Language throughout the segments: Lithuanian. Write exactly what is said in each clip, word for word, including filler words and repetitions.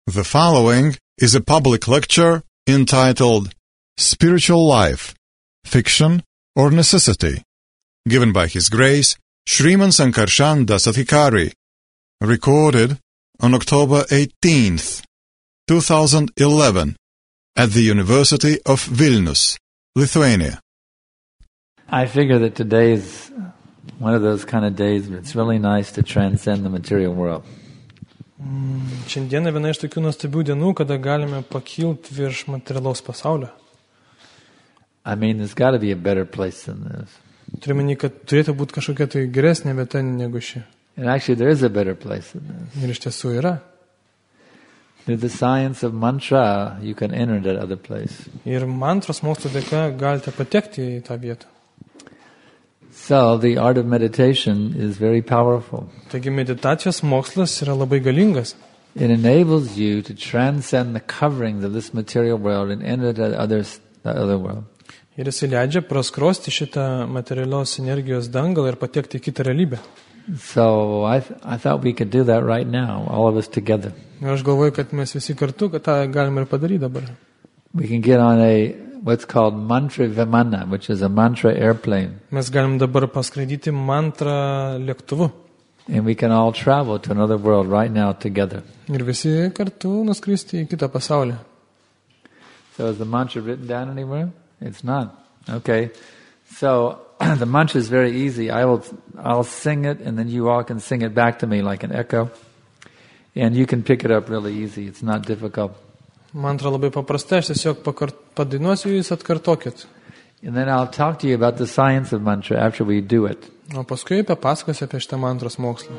The following is a public lecture entitled Spiritual Life, Fiction or Necessity, given by His Grace Shriman Sankarshan Das Adhikari, recorded on October eighteenth, two thousand eleven, at the University of Vilnius, Lithuania. I figure that today is one of those kind of days where it's really nice to transcend the material world. Šiandieną viena iš tokių nuostabių dienų, kada galime pakilti virš materialaus pasaulio. I mean, there's got to be a better place than this. Turiu meni, kad turėtų būti kažkokia tai geresnė vieta negu ši. And actually, there is a better place than this. Ir iš tiesų yra. Through the science of mantra, you can enter that other place. Ir mantros mokslo dėka galite patekti į tą vietą. So, the art of meditation is very powerful. Taigi meditacijos mokslas yra labai galingas. It enables you to transcend the coverings of this material world and enter the other, the other world. Ir jis leidžia praskrosti šitą materialios energijos dangalą ir patekti į kitą realybę. So, I, th- I thought we could do that right now, all of us together. Ir aš galvoju, kad mes visi kartu, kad tą galime ir padaryti dabar. We can get on a what's called mantra vimana, which is a mantra airplane. Mes galim dabar paskraidyti mantrą lėktuvu. And we can all travel to another world right now together. Ir visi kartu nuskristi į kitą pasaulį. So is the mantra written down anywhere? It's not. Okay. So the mantra is very easy. I will, I'll sing it and then you all can sing it back to me like an echo. And you can pick it up really easy. It's not difficult. Mantra labai paprasta, aš tiesiog pakart, padainuosiu, jūs atkartokit. And then I'll talk to you about the science of mantra after we do it. O paskui papasakosiu apie šitą mantros mokslą.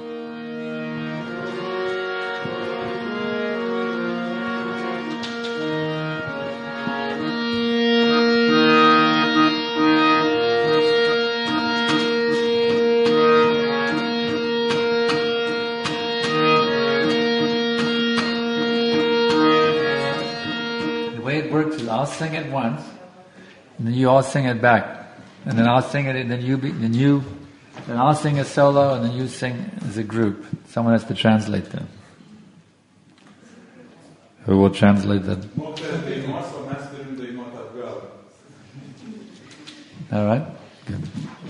I'll sing it once, and then you all sing it back, and then I'll sing it, and then you, be, then you, then I'll sing a solo, and then you sing as a group. Someone has to translate them. Who will translate them? All right. Good.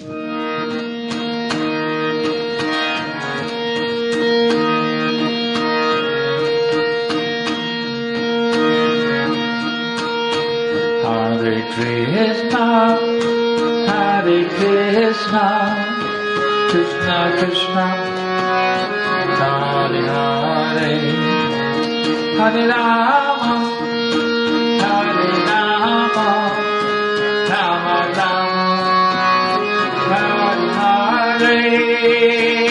Hare Krishna, Hare Krishna, Krishna Krishna, Hare Hare, Hare Rama, Hare Rama, Rama Rama, Hare Hare.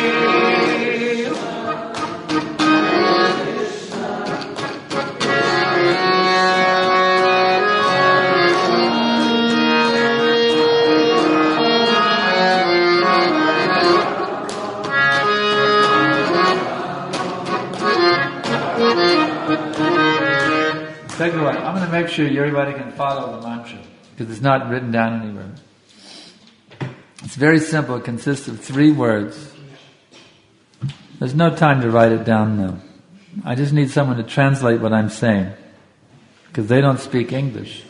Second one, I'm going to make sure everybody can follow the mantra because it's not written down anywhere. It's very simple. It consists of three words. There's no time to write it down now. I just need someone to translate what I'm saying because they don't speak English.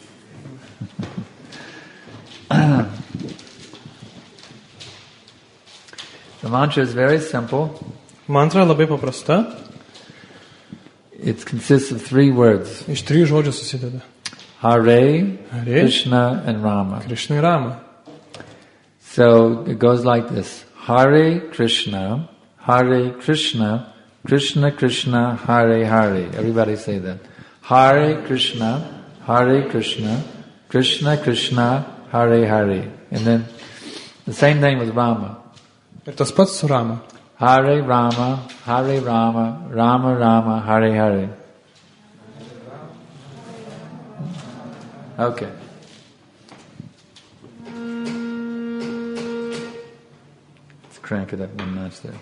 The mantra is very simple. Mantra labai paprasta. It consists of three words. Iš trijų žodžių susideda. Hare, Hare, Krishna, and Rama. Krishna ir Rama. So it goes like this. Hare Krishna, Hare Krishna, Krishna Krishna, Hare Hare. Everybody say that. Hare Krishna, Hare Krishna, Krishna Krishna, Hare Hare. And then the same thing with Rama. Ir tas pats su Rama. Hare Rama, Hare Rama, Rama Rama, Hare Hare. Okay. Let's crank it up one notch there.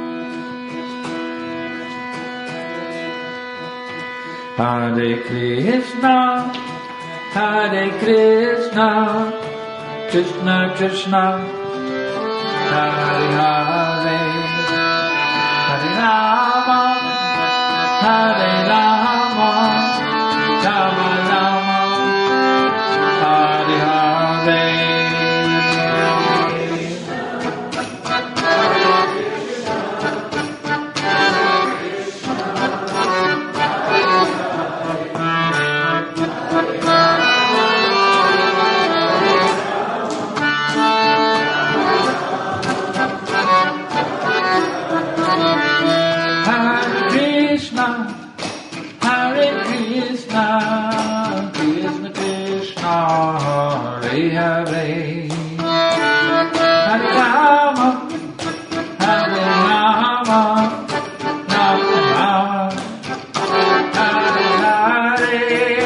Hare Krishna, Hare Krishna, Krishna Krishna, Hare Hare, Hare Rama, Hare Rama, Hare Krishna, Krishna Krishna, Hare Hare, Hare Rama, Hare Rama, Rama Rama, Hare Hare.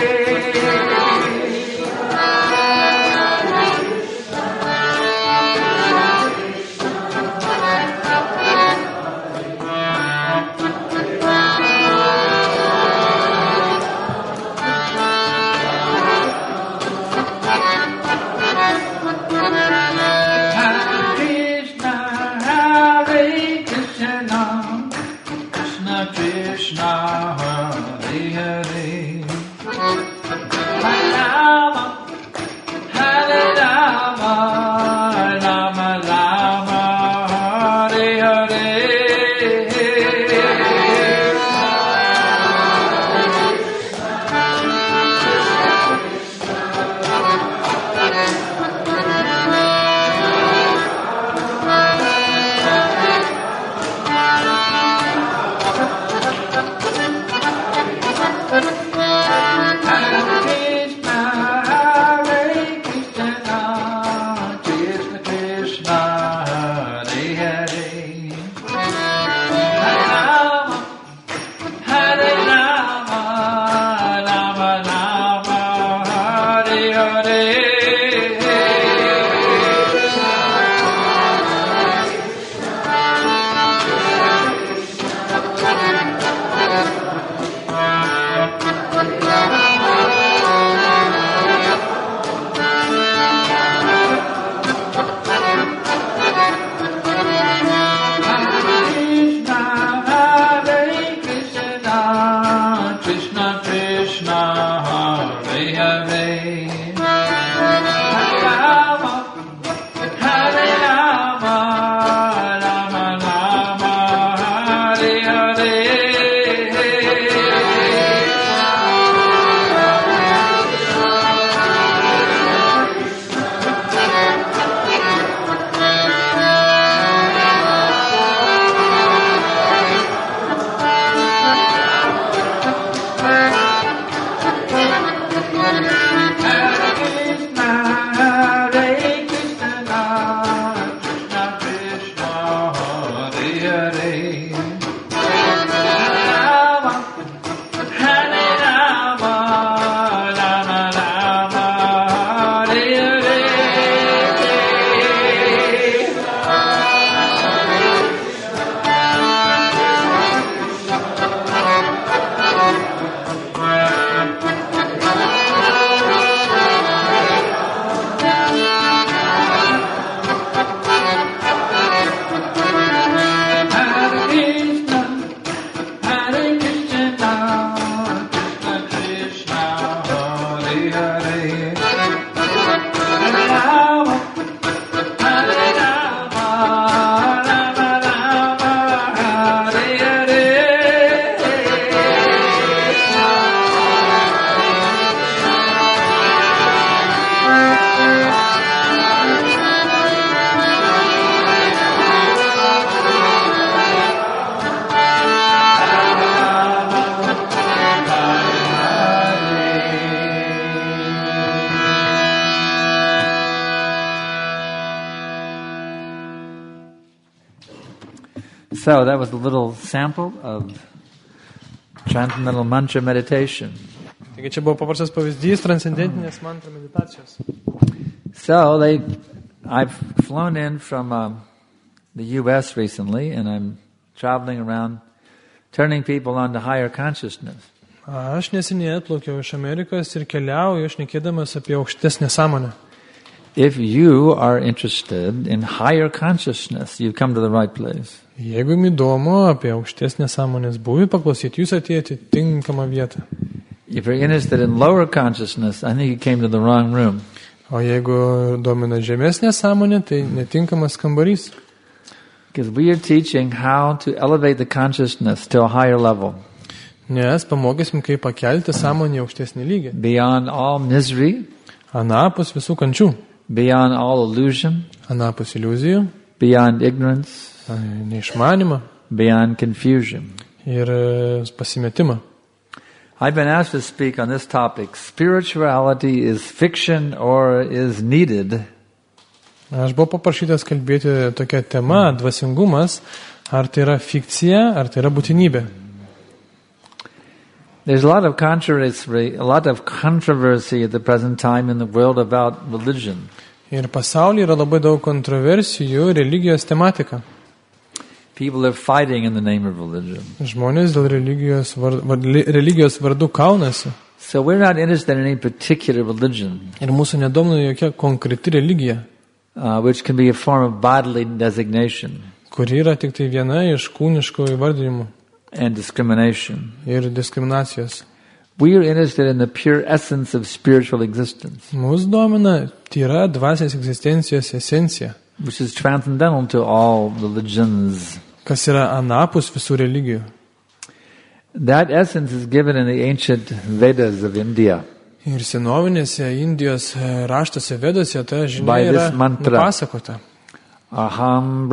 So that was a little sample of transcendental mantra meditation. Taigi čia buvo paprastas pavyzdys transcendentinės mantra meditacijos. So they, I've flown in from uh, the U S recently, and I'm traveling around, turning people on to higher consciousness. Aš neseniai atplaukiau iš Amerikos ir keliauju, šnekėdamas apie aukštesnę sąmonę. If you are interested in higher consciousness, you've come to the right place. Jeigu jums įdomu apie aukštesnę sąmonės būvį paklausyti, jūs atėjote į tinkamą vietą. If you're interested in lower consciousness, I think you came to the wrong room. O jeigu domina žemesnė sąmonė, tai netinkamas kambarys. Because we are teaching how to elevate the consciousness to a higher level. Nes pamokysim, kaip pakelti sąmonę į aukštesnį lygį. Beyond all misery. Anapus visų kančių. Beyond all illusion. Anapus iliuzijų. Beyond ignorance. Neišmanimą. Beyond confusion. ir pasimetimą. I've been asked to speak on this topic. Spirituality is fiction or is needed? Aš buvau paprašytas kalbėti tokia tema, dvasingumas, ar tai yra fikcija, ar tai yra būtinybė. There's a lot of controversy, a lot of controversy at the present time in the world about religion. Ir pasaulyje yra labai daug kontroversijų religijos tematika. People are fighting in the name of religion. Žmonės dėl religijos, var, var, religijos vardų kaunasi. So we're not interested in any particular religion. Ir mūsų nedomina jokia konkreti religija, uh, which can be a form of bodily designation kuri yra tik tai viena iš kūniškų įvardinimų and discrimination. Ir diskriminacijos. We are interested in the pure essence of spiritual existence, Mūsų domina tyra dvasinės egzistencijos esencija, which is transcendental to all religions. kas yra anapus visų religijų. That essence is given in the ancient Vedas of India. Ir senovinėse Indijos raštuose Vedose ta žinia By yra this mantra. nupasakota. Aham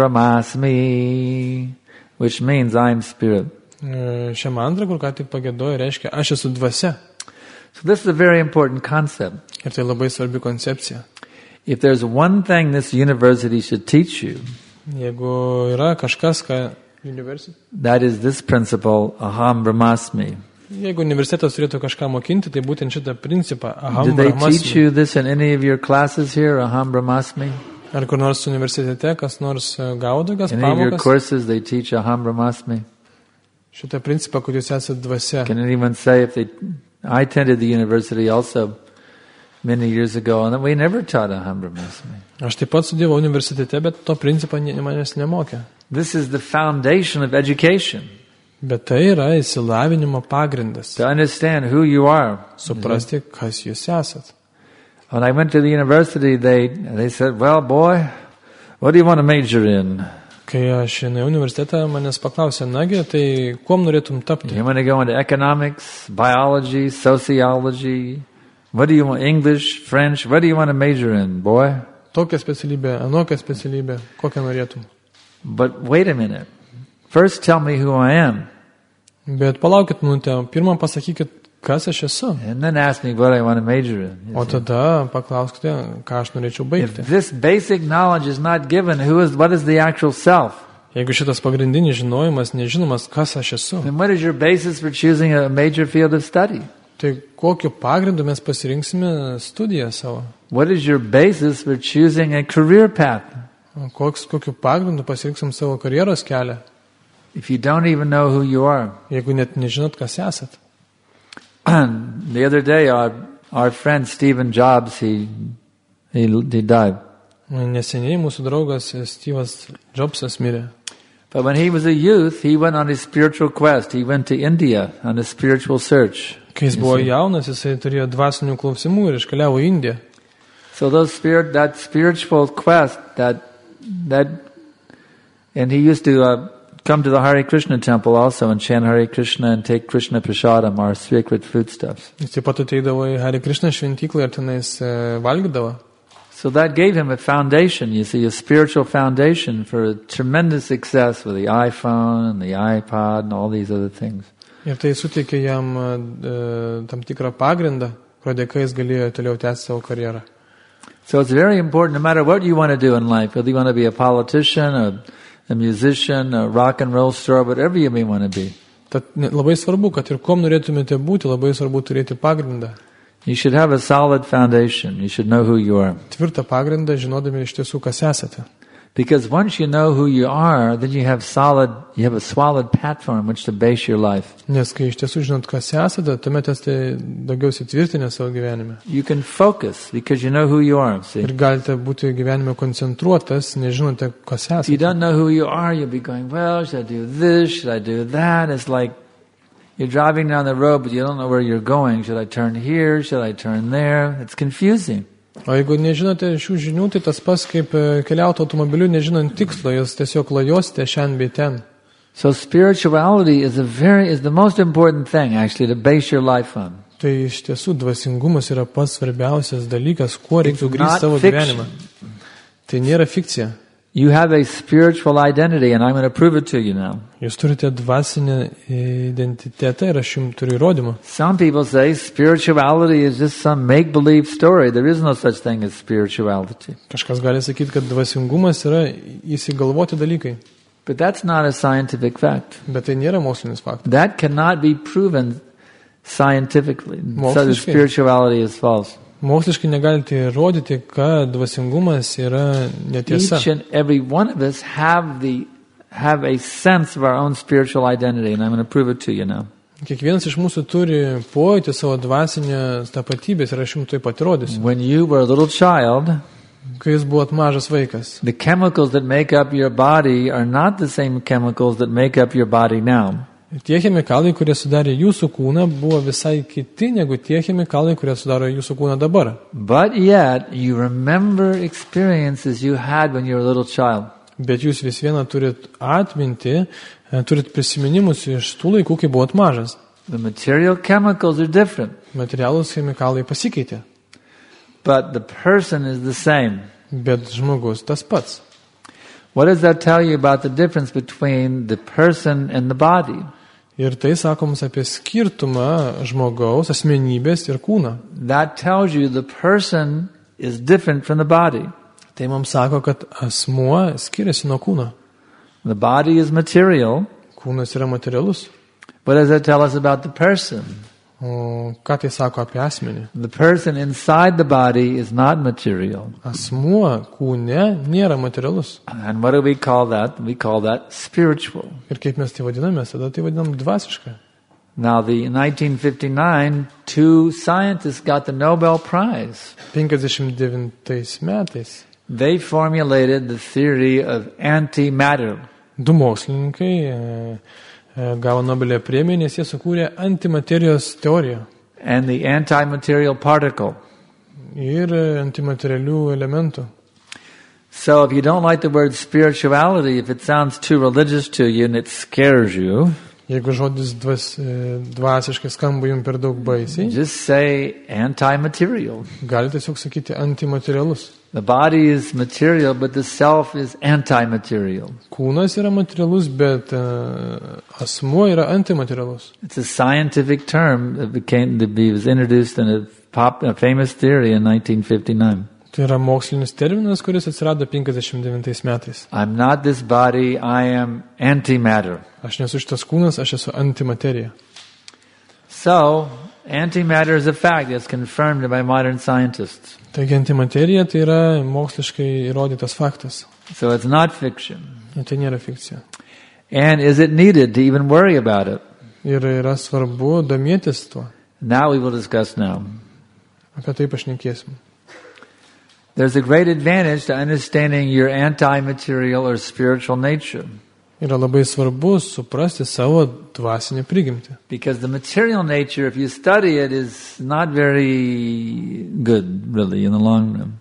brahmasmi, which means I am spirit. E, Šią mantrą, kur ką tik pagėdoju, reiškia aš esu dvasia. So this is a very important concept. Ir tai labai svarbi koncepcija. If there's one thing this university should teach you, Jeigu yra kažkas, ką universi- that is this principle, aham brahmasmi. Jeigu universitetas turėtų kažką mokinti, tai būtent šitą principą aham Did they teach brahmasmi. you this in any of your classes here, aham brahmasmi? Ar kur nors universitete kas nors gaudo, kas In any of your pamokas? courses they teach aham brahmasmi? Šitą principą, kad jūs esate dvasia. Can anyone say if they... I attended the university also many years ago, and we never taught aham brahmasmi. Aš taip pat studijavau universitete, bet to principą nie- manęs nemokė. This is the foundation of education, Bet tai yra įsilavinimo pagrindas. to understand who you are. Suprasti, kas jūs esat. When I went to the university, they they said, well, boy, what do you want to major in? Kai aš į universitetą manęs paklausė, nagi, tai kuom norėtum tapti? You want to go into economics, biology, sociology? What do you want, English, French? What do you want to major in, boy? Tokią specialybę, anokią specialybę, kokią norėtum. But wait a minute. First tell me who I am, Bet palaukit minutę, pirmą pasakykit, kas aš esu. and then ask me what I want to major in. You O see. tada paklauskite, ką aš norėčiau If baigti. this basic knowledge is not given, who is, what is the actual self? Jeigu šitas pagrindinis žinojimas nežinomas, kas aš esu, Then what is your basis for choosing a major field of study? tai kokiu pagrindu mes pasirinksime studiją savo? What is your basis for choosing a career path? Koks, kokiu pagrindu pasirinksim savo karjeros kelią, If you don't even know who you are. jeigu net nežinot, kas esat? The other day, our our friend Stephen Jobs, he he he died. Neseniai mūsų draugas Steve'as Jobsas mirė. But when he was a youth, he went on his spiritual quest. He went to India on a spiritual search. Kai jis buvo jaunas, jisai turėjo dvasinių klausimų ir iškeliavo į Indiją. So those spirit, that spiritual quest, that that, and he used to uh, come to the Hare Krishna temple also and chant Hare Krishna and take Krishna prasadam, our sacred foodstuffs. Jis taip pat ateidavo į Hare Krishna šventyklą ir tenais e, valgydavo. So that gave him a foundation, you see, a spiritual foundation for a tremendous success with the iPhone and the iPod and all these other things. Ir tai suteikė jam e, tam tikrą pagrindą, kurio dėka jis galėjo toliau tęsti savo karjerą. So it's very important, no matter what you want to do in life, whether you want to be a politician, a, a musician, a rock and roll star, whatever you may want to be. Tad ne- labai svarbu, kad ir kom norėtumėte būti, labai svarbu turėti pagrindą. You should have a solid foundation. You should know who you are. Tvirtą pagrindą, žinodami iš tiesų, kas esate. Because once you know who you are, then you have solid, you have a solid platform which to base your life. Nes kai iš tiesų žinot, kas esate, tuomet esate daugiausiai tvirtinę savo gyvenime. You can focus because you know who you are. See? Ir galite būti gyvenime koncentruotas, nežinote, kas If you esate. don't know who you are, you'll be going, well, should I do this? Should I do that? It's like you're driving down the road, but you don't know where you're going. Should I turn here? Should I turn there? It's confusing. O jeigu nežinote šių žinių, tai tas pas kaip e, keliauti automobiliu, nežinant tikslo, jūs tiesiog lajosite šiandien bei ten. So spirituality is a very, is the most important thing actually to base your life on. Tai iš tiesų dvasingumas yra pats svarbiausias dalykas, kuo reiktų It's grįsti not savo fiction. gyvenimą. Tai nėra fikcija. You have a spiritual identity, and I'm going to prove it to you now. Jūs turite dvasinę identitetą ir aš jums turiu įrodymą. Some people say spirituality is just some make-believe story. There is no such thing as spirituality. Kažkas gali sakyti, kad dvasingumas yra įsigalvoti dalykai. But that's not a scientific fact. Bet tai nėra mokslinis faktas. That cannot be proven scientifically. So the Moksliškai. spirituality is false. Moksliškai negalite įrodyti, kad dvasingumas yra netiesa. Each and every one of us have the have a sense of our own spiritual identity, and I'm going to prove it to you now. Kiekvienas iš mūsų turi pojūtį savo dvasinės tapatybės ir aš jums tai pat įrodysiu. When you were a little child, Kai jūs buvot mažas vaikas, the chemicals that make up your body are not the same chemicals that make up your body now. tie chemikalai, kurie sudarė jūsų kūną, buvo visai kiti negu tie chemikalai, kurie sudaro jūsų kūną dabar. But yet, you remember experiences you had when you were a little child. Bet jūs vis viena turit atminti, turit prisiminimus iš tų laikų, kai buvot mažas. The material chemicals are different, Materialūs chemikalai pasikeitė, but the person is the same. bet žmogus tas pats. What does that tell you about the difference between the person and the body? Ir tai sakomas apie skirtumą žmogaus, asmenybės ir kūną. That tells you the person is different from the body. Tai mums sako, kad asmuo skiriasi nuo kūno. The body is material. Kūnas yra materialus. What does that tell us about the person? O ką tai sako apie asmenį? The person inside the body is not material. Asmuo kūne nėra materialus. And what do we call that? We call that spiritual. Ir kaip mes tai vadiname, tada tai vadinam dvasišką. Now, the, in nineteen fifty-nine, two scientists got the Nobel Prize. penkiasdešimt devintais metais They formulated the theory of antimatter. du mokslininkai e, e, gavo Nobelio premiją, nes jie sukūrė antimaterijos teoriją And the antimaterial particle. ir e, antimaterialių elementų. So if you don't like the word spirituality, if it sounds too religious to you and it scares you, Jeigu žodis dvas, e, dvasiškai skamba jums per daug baisiai, just say antimaterial. galite tiesiog sakyti antimaterialus. The body is material, but the self is antimaterial. Kūnas yra materialus, bet e, asmuo yra antimaterialus. It's a scientific term that became that was introduced in a, pop, a famous theory in nineteen fifty-nine. Tai yra mokslinis terminas, kuris atsirado penkiasdešimt devintais metais. I'm not this body, I am antimatter. Aš nesu šitas kūnas, aš esu antimaterija. So, antimatter is a fact that's confirmed by modern scientists. Taigi antimaterija tai yra moksliškai įrodytas faktas. So it's not fiction. Tai nėra fikcija. And is it needed to even worry about it? Ir yra svarbu domėtis tuo. Now we will discuss now. Apie tai pašnekėsim. There's a great advantage to understanding your anti-material or spiritual nature. Yra labai svarbu suprasti savo dvasinę prigimtį. Because the material nature, if you study it, is not very good, really, in the long run.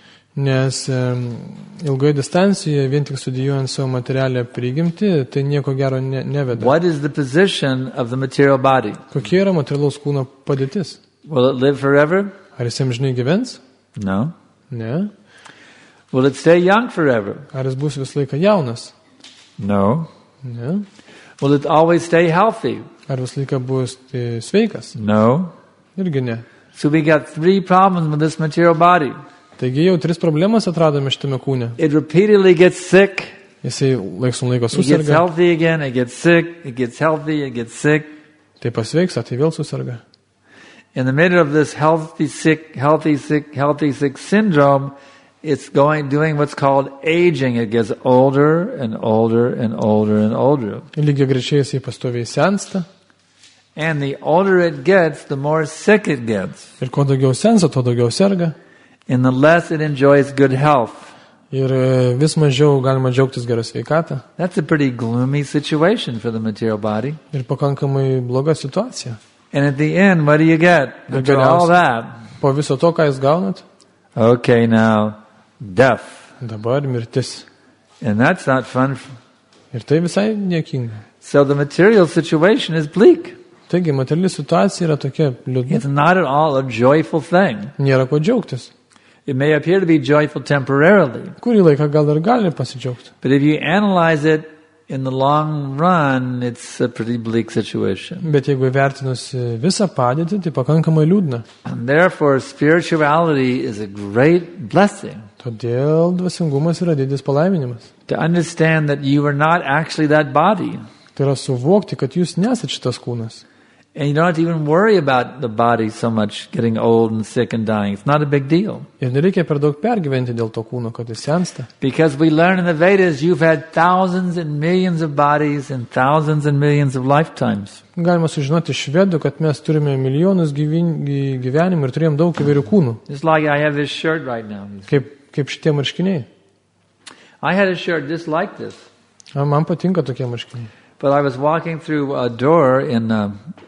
Nes um, ilgoje distancijoje, vien tik studijuojant savo materialią prigimtį, tai nieko gero ne, neveda. What is the position of the material body? Kokia yra materialaus kūno padėtis? Will it live forever? Ar jis amžinai gyvens? No. Ne. Will it stay young forever? Ar jis bus visą laiką jaunas? No. Ne. Will it always stay healthy? Ar visą laiką bus tai sveikas? No. Irgi ne. So we got three problems with this material body. Taigi jau tris problemas atradome šitame kūne. It repeatedly gets sick. Jisai laiks nuo laiko It gets susirga, healthy again. It gets sick. It gets healthy. It gets sick. tai pasveiksta, tai vėl susirga. In the middle of this healthy, sick, healthy, sick, healthy, sick syndrome, it's going, doing what's called aging. It gets older and older and older and older. Ir lygiai greičiai jisai pastoviai sensta. And the older it gets, the more sick it gets. Ir kuo daugiau sensta, tuo daugiau serga. And the less it enjoys good health. Ir e, vis mažiau galima džiaugtis gerą sveikatą. That's a pretty gloomy situation for the material body. Ir pakankamai bloga situacija. And at the end, what do you get? After all that, Po viso to, ką jūs gaunat, okay, now, death. dabar mirtis. And that's not fun. Ir tai visai niekinga. So the material situation is bleak. Taigi, materiali situacija yra tokia liūdna. It's not at all a joyful thing. Nėra ko džiaugtis. It may appear to be joyful temporarily. Kurį laiką gal ir gali pasidžiaugti. But if you analyze it in the long run, it's a pretty bleak situation. Bet jeigu vertinus visą padėtį, tai pakankamai liūdna. And therefore, spirituality is a great blessing. Todėl dvasingumas yra didis palaiminimas. To understand that you are not actually that body. Tai yra suvokti, kad jūs nesat šitas kūnas. And you don't have to even worry about the body so much getting old and sick and dying. It's not a big deal. Ir nereikia per daug pergyventi dėl to kūno, kad jis sensta. Because we learn in the Vedas, you've had thousands and millions of bodies and thousands and millions of lifetimes. Galima sužinoti iš Vedų, kad mes turime milijonus gyvin- gyvenimų ir turėjom daug įvairių kūnų. Just like I have this shirt right now. Kaip, kaip šitie marškiniai. I had a shirt just like this. A, man patinka tokie marškiniai. But I was walking through a door in uh,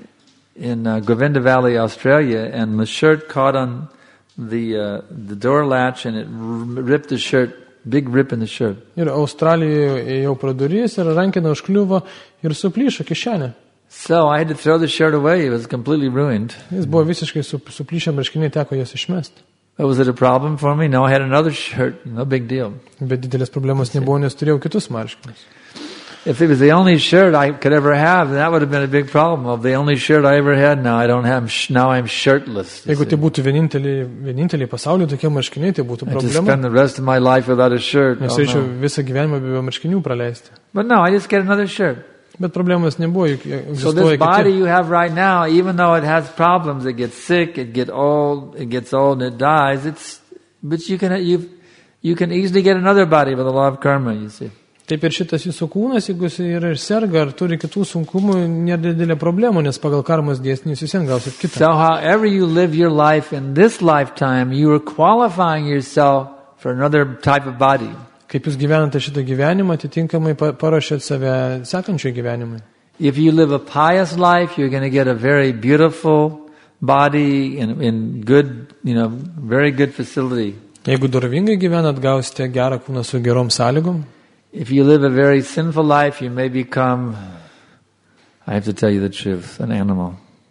in uh, Govinda Valley, Australia, and the shirt caught on the uh, the door latch, and it r- ripped the shirt, big rip in the shirt. Ir Australijoje ėjau pro duris ir rankena užkliuvo ir suplyšo kišenė. So I had to throw the shirt away. It was completely ruined. Jis buvo visiškai sup, suplyšę marškiniai, teko jas išmesti. But was it a problem for me? No, I had another shirt. No big deal. Bet didelės problemos nebuvo, nes turėjau kitus marškinius. If it was the only shirt I could ever have, that would have been a big problem. Of the only shirt I ever had, now I don't have. Sh- now I'm shirtless. you Jeigu see. tai būtų vieninteliai, vieninteliai pasaulyje tokie marškiniai, tai būtų I had to problema. spend the rest of my life without a shirt. Nes Oh, reičiau no. visą gyvenimą be marškinių praleisti. But no, I just get another shirt. Bet problemas nebuvo, juk So egzistuoja this body kiti. you have right now, even though it has problems, it gets sick, it gets old, it gets old and it dies. It's but you can you you can easily get another body with the law of karma. You see. Taip ir šitas jūsų kūnas, jeigu jis yra ir serga, ar turi kitų sunkumų, nėra didelė problema, nes pagal karmos dėsnį jūs visien gausit kitą. So however you live your life in this lifetime, you are qualifying yourself for another type of body. Kaip jūs gyvenate šitą gyvenimą, atitinkamai pa- paruošėt save sekančio gyvenimui. If you live a pious life, you're going to get a very beautiful body in, in good, you know, very good facility. Jeigu dorvingai gyvenat, gausite gerą kūną su gerom sąlygom. If you live a very sinful life, you may become, I have to tell you the truth, an animal.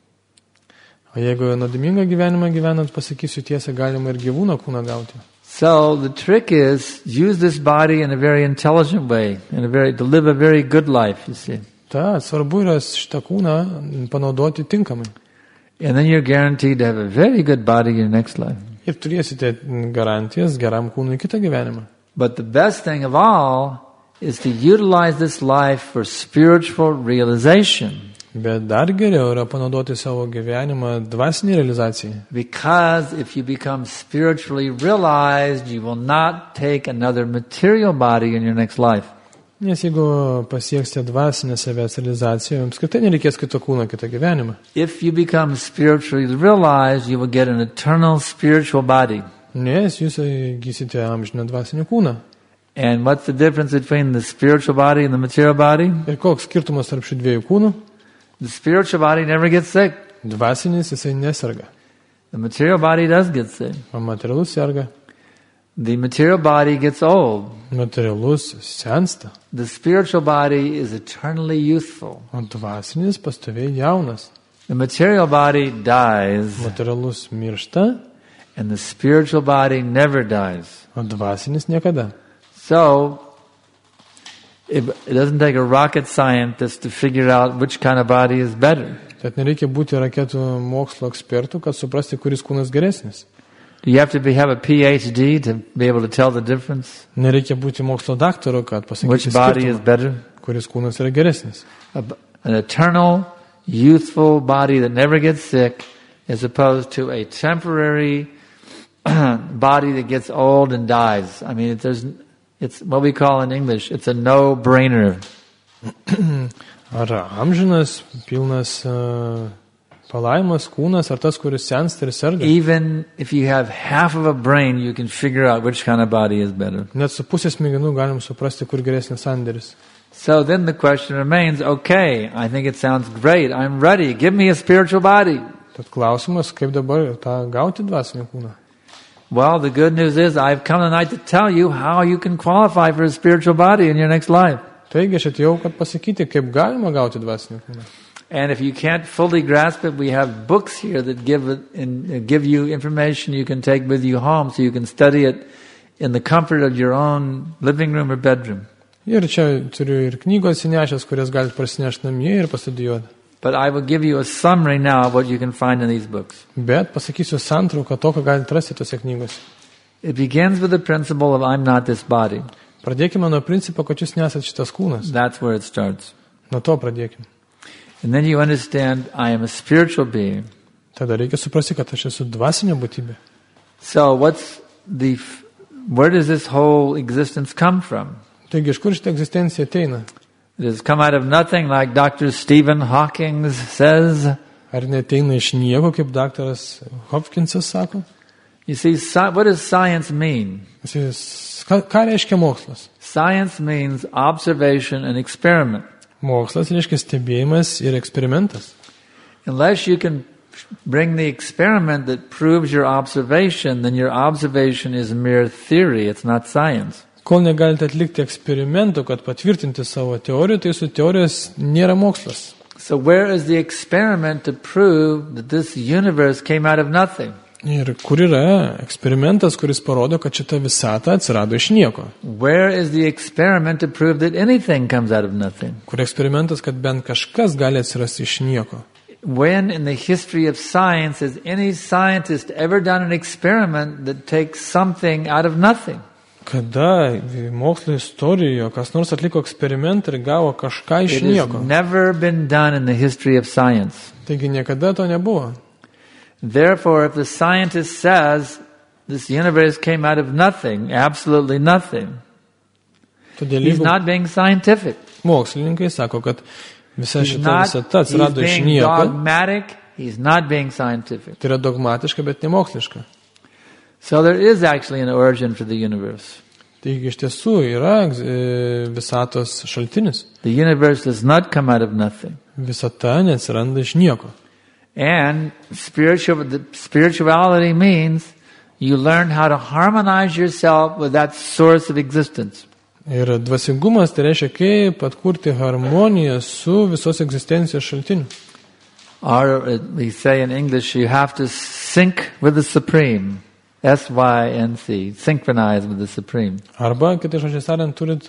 O jeigu nuodėmingą gyvenimą gyvenat, pasakysiu tiesą, galima ir gyvūno kūną gauti. So the trick is use this body in a very intelligent way, in a very to live a very good life, you see. Ta, svarbu yra šitą kūną panaudoti tinkamai. And then you're guaranteed to have a very good body in your next life. Ir turėsite garantijas geram kūnui kitą gyvenimą. But the best thing of all is to utilize this life for spiritual realization. Bet dar geriau yra panaudoti savo gyvenimą dvasinį realizacijai. Because if you become spiritually realized, you will not take another material body in your next life. Nes jeigu pasieksite dvasinę savęs realizaciją, jums skirtai nereikės kito kūno, kitą gyvenimą. If you become spiritually realized, you will get an eternal spiritual body. Nes jūs įgysite amžiną dvasinį kūną. And what's the difference between the spiritual body and the material body? Ir koks skirtumas tarp šių dviejų kūnų? The spiritual body never gets sick. Dvasinis jisai neserga, The material body does get sick. o materialus serga. The material body gets old. Materialus sensta, The spiritual body is eternally youthful. o dvasinis pastoviai jaunas. The material body dies, Materialus miršta, and the spiritual body never dies. o dvasinis niekada. So, it, it doesn't take a rocket scientist to figure out which kind of body is better. Tad nereikia būti raketų mokslo ekspertų, kad suprasti, kuris kūnas geresnis. Do you have to be, have a P H D to be able to tell the difference? Nereikia būti mokslo daktaru, kad Which pasakyti body is skirtumą, better? kuris kūnas yra geresnis. A, an eternal, youthful body that never gets sick, as opposed to a temporary body that gets old and dies. I mean, it, there's, it's what we call in English, it's a no-brainer. Ar amžinas, pilnas uh, palaimas kūnas, ar tas, kuris sensta ir serga. Even if you have half of a brain, you can figure out which kind of body is better. Net su pusės smegenų galim suprasti, kur geresnis sandėris. So then the question remains, okay, I think it sounds great, I'm ready, give me a spiritual body. Tad klausimas, kaip dabar tą gauti dvasinį kūną. Well, the good news is I've come tonight to tell you how you can qualify for a spiritual body in your next life. Taigi aš atėjau, kad pasakyti, kaip galima gauti dvasinį kūną. And if you can't fully grasp it, we have books here that give it in, give you information you can take with you home, so you can study it in the comfort of your own living room or bedroom. Ir čia turiu ir knygos įnešęs, kurias galite prasinešti namie ir pastudijuoti. But I will give you a summary now of what you can find in these books. Bet pasakysiu santrauką to, ką galite rasti tose knygose. It begins with the principle of I'm not this body. Pradėkime nuo principo, kad jūs nesat šitas kūnas. That's where it starts. Nuo to pradėkime. And then you understand I am a spiritual being. Tada reikia suprasti, kad aš esu dvasinė būtybė. So what's the where does this whole existence come from? Taigi, iš kur šitą egzistencija ateina? It has come out of nothing, like Doctor Stephen Hawking says. Ar neteina iš nieko, kaip daktaras Hopkinsas sako? You see, sci- what does science mean? Jis, ką, ką reiškia mokslas? Science means observation and experiment. Mokslas reiškia stebėjimas ir eksperimentas. Unless you can bring the experiment that proves your observation, then your observation is mere theory, it's not science. Kol negalite atlikti eksperimentų, kad patvirtinti savo teoriją, tai su teorijos nėra mokslas. So where is the experiment to prove that this universe came out of nothing? Ir kur yra eksperimentas, kuris parodo, kad šita visata atsirado iš nieko? Where is the experiment to prove that anything comes out of nothing? Kur eksperimentas, kad bent kažkas gali atsirasti iš nieko? When in the history of science has any scientist ever done an experiment that takes something out of nothing? Kada mokslo istorijoje kas nors atliko eksperimentą ir gavo kažką iš It nieko? has never been done in the history of science. Taigi niekada to nebuvo. Therefore, if the scientist says this universe came out of nothing, absolutely nothing, Todėl he's jeigu not being scientific. mokslininkai sako, kad visa He's šita not, visata he's atsirado iš being nieko, dogmatic, he's not being scientific. tai yra dogmatiška, bet nemoksliška. So there is actually an origin for the universe. Taigi iš tiesų yra e, visatos šaltinis. The universe does not come out of nothing. Visata neatsiranda iš nieko. And spiritual, the spirituality means you learn how to harmonize yourself with that source of existence. Ir dvasingumas tai reiškia, kaip atkurti harmoniją su visos egzistencijos šaltiniu. Or uh, we say in English, you have to sync with the Supreme. S Y N C. Synchronize with the Supreme. Arba, kitai žodžiai tariant, turit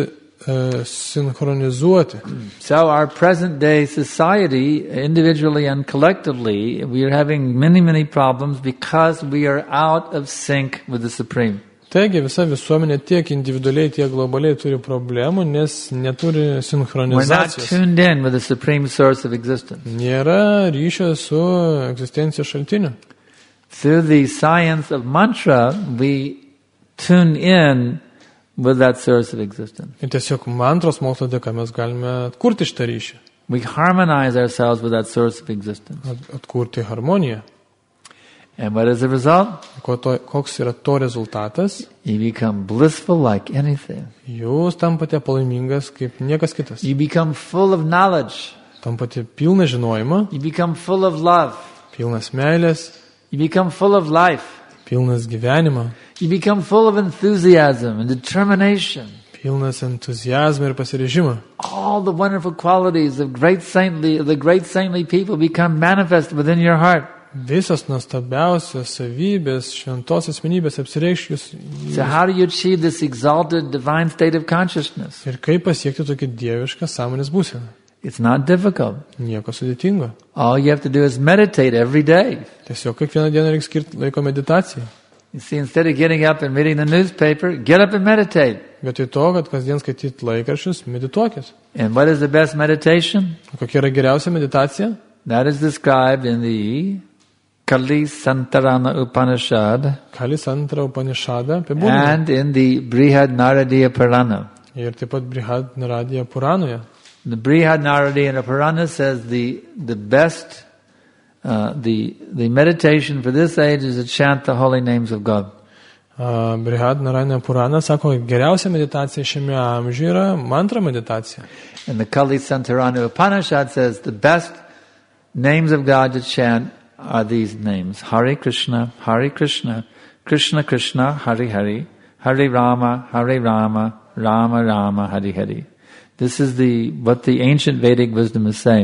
susisinchronizuoti. So our present day society, individually and collectively, we are having many, many problems because we are out of sync with the Supreme. Taigi visa visuomenė tiek individualiai, tiek globaliai turi problemų, nes neturi We're not sinchronizacijos. tuned in with the Supreme source of existence. Nėra ryšio su egzistencijos šaltiniu. Through the science of mantra, we tune in with that source of existence. Ir tiesiog mantros mokslo dėka mes galime atkurti šitą ryšį, We harmonize ourselves with that source of existence. at- atkurti harmoniją. And what is the result? Ko to, koks yra to rezultatas? You become blissful like anything. Jūs tampate palaimingas kaip niekas kitas. You become full of knowledge. Tampate pilna žinojimo, You become full of love. pilnas meilės, You become full of life. pilnas gyvenimo, You become full of enthusiasm and determination. pilnas entuzijazmo ir pasiryžimo. All the wonderful qualities of great saintly, of the great saintly people become manifest within your heart. Visos nuostabiausios savybės, šventos asmenybės apsireikš jūs. So how do you achieve this exalted divine state of consciousness? Ir kaip pasiekti tokį dievišką sąmonės būseną? It's not difficult. Nieko sudėtingo. All you have to do is meditate every day. Tiesiog kiekvieną dieną reikia skirti laiko meditacijai. You see, instead of getting up and reading the newspaper, get up and meditate. Vietoj to, kad kasdien skaityti laikraščius, medituokit. And what is the best meditation? Kokia yra geriausia meditacija? That is described in the Kali Santarana Upanishad Kalis antrą Upanishada apibūdina. and in the Brihad Naradiya Purana. Ir taip pat Brihad Naradiya Puranoje. The Brihad Naradiya Purana says the the best, uh, the the meditation for this age is to chant the holy names of God. Uh, Brihad Naradiya Purana sako, geriausia meditacija šiame amžiuje yra mantra meditacija. And the Kali Santarana Upanishad says the best names of God to chant are these names: Hare Krishna, Hare Krishna, Krishna Krishna, Hare Hare, Hare Rama, Hare Rama, Rama Rama, Hare Hare. This is the what the ancient Vedic wisdom is saying.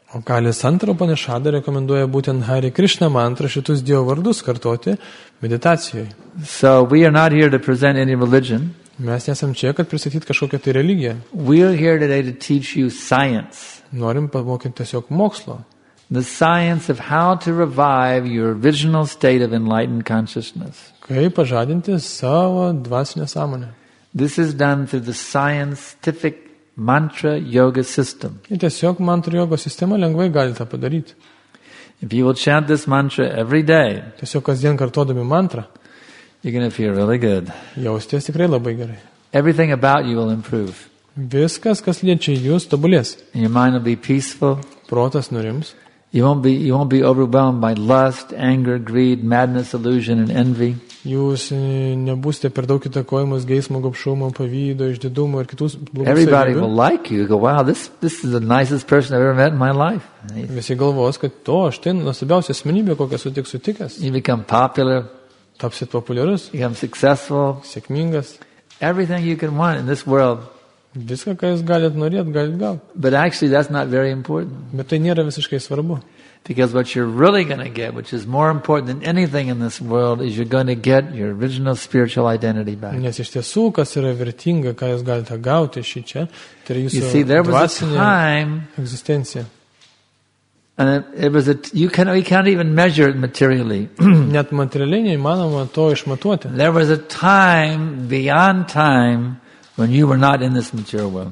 O Kalis antrą Upanishada rekomenduoja būtent Hare Krishna mantrą, šitus Dievo vardus kartoti meditacijoje. So we are not here to present any religion. Mes nesam čia, kad pristatyti kažkokią tai religiją. We are here today to teach you science. Norim pamokyti tiesiog mokslo. The science of how to revive your original state of enlightened consciousness. Kaip pažadinti savo dvasinę sąmonę. This is done through the scientific mantra yoga system. Ir tiesiog mantra jogos sistema lengvai gali tą padaryti. If you will chant this mantra every day, Tiesiog kasdien kartodami mantrą, you're going to feel really good. jausties tikrai labai gerai. Everything about you will improve. Viskas, kas liečia jūs, tobulės. And your mind will be peaceful. Protas nurims. You won't be, you won't be overwhelmed by lust, anger, greed, madness, illusion, and envy. Jūs nebūsite per daug įtakojimus geismo, gobšumo, pavydo, išdidumo ir kitus blogus Everybody will savybių. like you. You go, wow, this, this is the nicest person I've ever met in my life. Visi galvos, kad to, štai nuostabiausia asmenybė, kokią sutik sutikęs. You become popular, Tapsit populiarus, become successful. sėkmingas. Everything you can want in this world. Viską, ką jūs galit norėt, galit gauti. But actually that's not very important. Bet tai nėra visiškai svarbu. Because what you're really going to get, which is more important than anything in this world, is you're going to get your original spiritual identity back. Nes iš tiesų, kas yra vertinga, ką jūs galite gauti šį čia, tai yra You see, jūsų there was a dvasinė time, egzistencija. and it, it was a, you can, we can't even measure it materially. Net materialiai neįmanoma to išmatuoti. There was a time beyond time when you were not in this material world.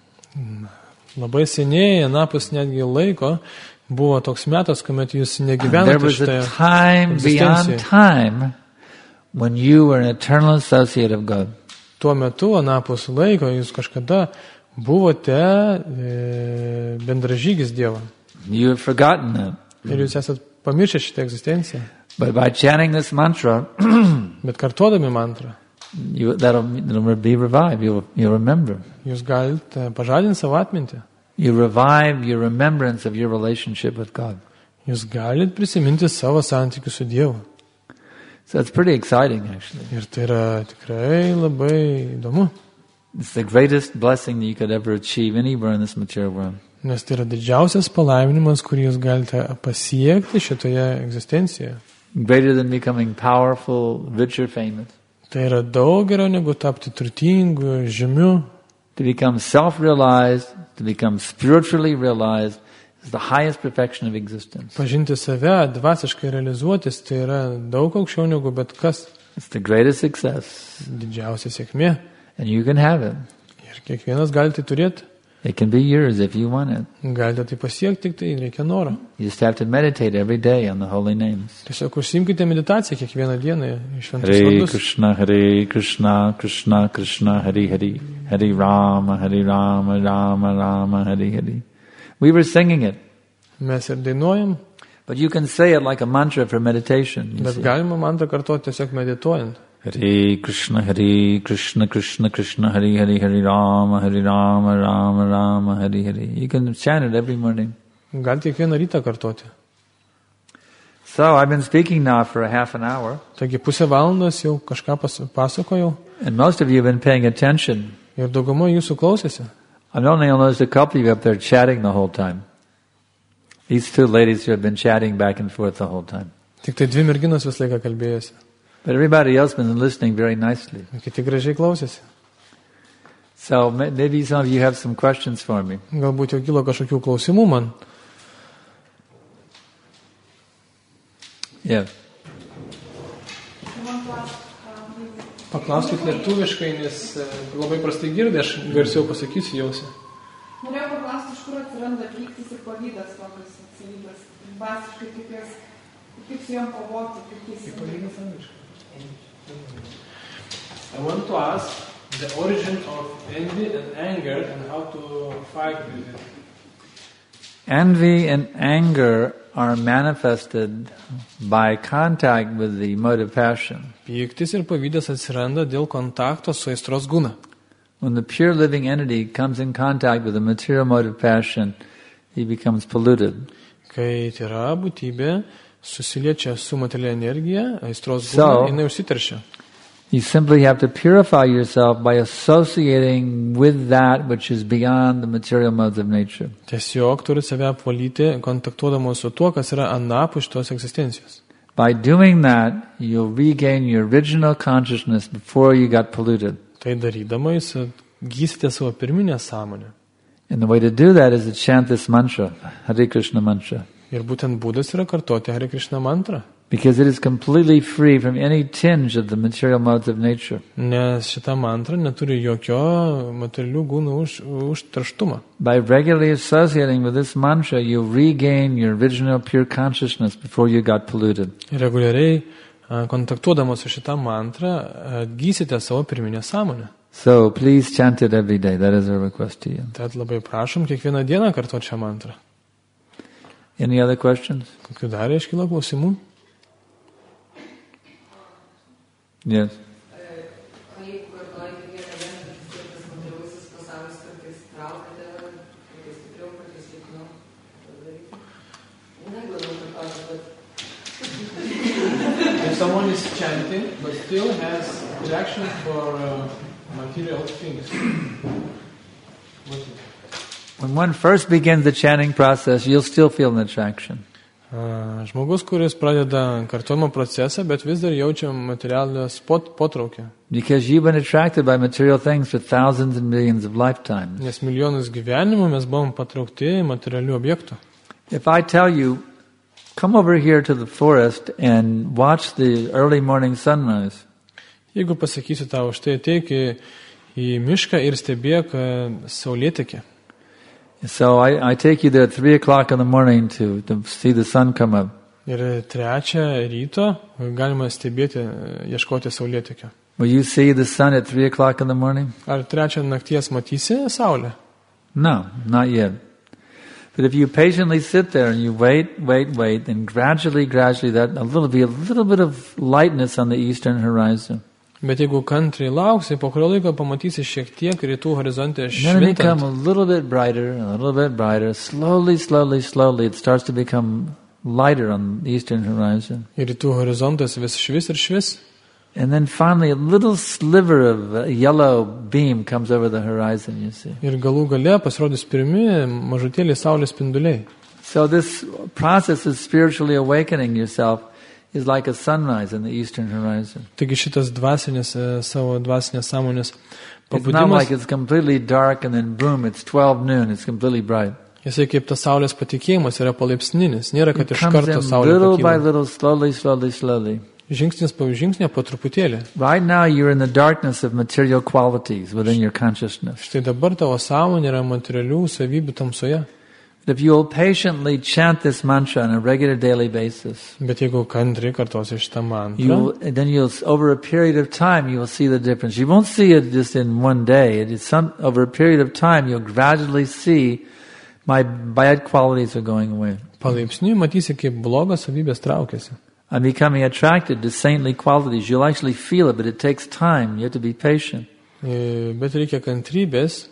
Labai seniai, anapus netgi laiko, buvo toks metas, kuomet jūs There negyvenate was a šitoje time beyond egzistencijoje. time when you were an eternal associate of God. Tuo metu, anapus laiko, jūs kažkada buvote e, bendražygis Dievo. You have forgotten that. Ir jūs esat pamiršę šitą egzistenciją. But by chanting this mantra, Bet kartuodami mantrą, you, that'll, that'll be revived. You'll, you'll remember. jūs galite pažadinti savo atmintį. You revive your remembrance of your relationship with God. Jūs galite prisiminti savo santykių su Dievu. So it's pretty exciting, actually. Ir tai yra tikrai labai įdomu. It's the greatest blessing that you could ever achieve anywhere in this material world. Nes tai yra didžiausias palaiminimas, kurį jūs galite pasiekti šitoje egzistencijoje. Greater than becoming powerful, rich, or famous. Tai yra daug geriau negu tapti turtingu, žymiu. To become self-realized, to become spiritually realized, is the highest perfection of existence. Pažinti save, dvasiškai realizuotis, tai yra daug aukščiau negu bet kas. It's the greatest success, Didžiausia sėkmė. and you can have it. Ir kiekvienas galite turėti. It can be yours if you want it. Galite tai pasiekti, tik tai reikia noro. You just have to meditate every day on the holy names. Tiesiog užsiimkite meditaciją kiekvieną dieną iš šventus Hare vardus. Krishna, Hare Krishna, Krishna Krishna, Hare Hare, Hare Rama, Hare Rama, Rama Rama, Hare Hare. We were singing it, Mes ir dainuojam, but you can say it like a mantra for meditation. You bet see. galima mantrą kartuoti tiesiog medituojant. Hare Krishna, Hare Krishna, Krishna Krishna, Hare Hare, Hare Rama, Hare Rama, Rama Rama, Hare Hare. You can chant it every morning. Galite kiekvieną rytą kartuoti. So I've been speaking now for a half an hour, Taigi pusę valandos jau kažką pas- pasakojau and most of you have been paying attention. ir dauguma jūsų klausėsi. I've only noticed a couple of you up there chatting the whole time. These two ladies who have been chatting back and forth the whole time. Tik tai dvi merginos visą laiką kalbėjosi. But everybody else has been listening very nicely. Kiti gražiai klausėsi. So ma- maybe some of you have some questions for me. Galbūt jau kilo kažkokių klausimų man. Yeah. Paklauskit lietuviškai, nes e, labai prastai girdė, aš garsiau pasakysiu jausi. Norėjau paklausti, iš kur atsiranda pyktis ir pavydas tokios savybės. Basiškai kaip jas, kaip su jom kovoti, kaip jis. I want to ask the origin of envy and anger and how to fight with it. Envy and anger are manifested by contact with the mode of passion. Pyktis ir pavydas atsiranda dėl kontakto su aistros guna. When the pure living entity comes in contact with the material mode of passion, he becomes polluted. Kai tyra būtybė susiliečia su materialia energija, aistros So- guna, jinai užsiteršia. You simply have to purify yourself by associating with that which is beyond the material modes of nature. Tiesiog turi save apvalyti, kontaktuodamas su tuo, kas yra anapus šitos egzistencijos. By doing that, you'll regain your original consciousness before you got polluted. Tai darydama jūs gysite savo pirminę sąmonę. And the way to do that is to chant this mantra, Hare Krishna mantra. Ir būtent būdas yra kartoti Hare Krishna mantrą. Because it is completely free from any tinge of the material modes of nature. Nes šita mantra neturi jokio materialių gūnų už, užterštumą. By regularly associating with this mantra, you regain your original pure consciousness before you got polluted. Reguliariai kontaktuodamas su šitą mantrą atgysite savo pirminę sąmonę. So please chant it every day. That is our request to you. Tad labai prašom kiekvieną dieną kartuoti šią mantrą. Any other questions? Kokių dar iškilo klausimų? Yes. If someone is chanting but still has attraction for uh, material things. When one first begins the chanting process, you'll still feel an attraction. Žmogus, kuris pradeda kartojimo procesą, bet vis dar jaučia materialios potraukį. Because you've been attracted by material things for thousands and millions of lifetimes. Nes milijonus gyvenimų mes buvom patraukti materialių objektų. If I tell you, come over here to the forest and watch the early morning sunrise. Jeigu pasakysiu tau, štai ateik į, į mišką ir stebėk saulėtekį. So I, I take you there at three o'clock in the morning to, to see the sun come up. Ir trečią ryto galima stebėti, ieškoti saulėtekio. Will you see the sun at three o'clock in the morning? Ar trečią nakties matysi saulę? No, not yet. But if you patiently sit there and you wait, wait, wait, then gradually, gradually, that a little be a little bit of lightness on the eastern horizon. Bet jeigu kantriai lauksi, po kurio laiko pamatysi šiek tiek rytų horizonte Then it become a švintant. little bit brighter, a little bit brighter. Slowly, slowly, slowly, it starts to become lighter on the eastern horizon. Ir rytų horizontas vis švis ir švis. And then finally a little sliver of a yellow beam comes over the horizon, you see. Ir galų gale pasirodys pirmi mažutėliai saulės spinduliai. So this process of spiritually awakening yourself is like a sunrise in the eastern horizon. Taigi šitas dvasinis, savo dvasinės sąmonės It's not like pabudimas, it's completely dark and then boom, it's twelve noon, it's completely bright. jisai kaip tas saulės patikėjimas yra palaipsninis. Nėra, kad It iš comes karto in saulė little by pakyla. little, slowly, slowly, slowly. Žingsnis po žingsnio, po truputėlį. Right now you're in the darkness of material qualities within your consciousness. Štai dabar tavo sąmonė yra materialių savybių tamsoje. If you will patiently chant this mantra on a regular daily basis, Bet jeigu kantriai kartosi šitą you mantrą, will, then you'll, over a period of time, you will see the difference. You won't see it just in one day. It is some, over a period of time, you'll gradually see my bad qualities are going away. palaipsniui matysi, kaip blogos savybės traukiasi. I'm becoming attracted to saintly qualities. You'll actually feel it, but it takes time. You have to be patient. E, Bet reikia kantrybės.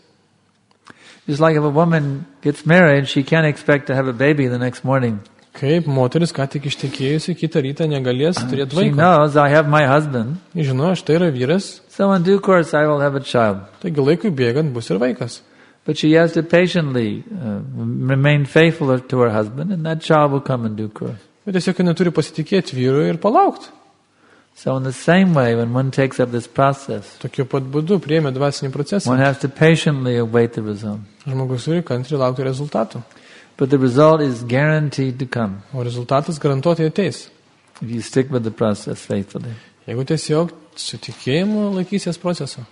Just like if a woman gets married, she can't expect to have a baby the next morning. Kaip moteris, ką tik ištekėjusi, kitą rytą negalės turėti She vaiko. knows I have my husband, Žinau, štai yra vyras, so in due course I will have a child. taigi laikui bėgant bus ir vaikas. But she has to patiently uh, remain faithful to her husband, and that child will come in due course. Bet tiesiog neturi pasitikėti vyrui ir palaukti. So in the same way, when one takes up this process, Tokiu pat būdu priėmė dvasinį procesą. one has to patiently await the result. Žmogus turi kantriai laukti rezultatų. But the result is guaranteed to come O rezultatas garantuotai ateis. if you stick with the process faithfully. Jeigu tiesiog su tikėjimu laikysies proceso.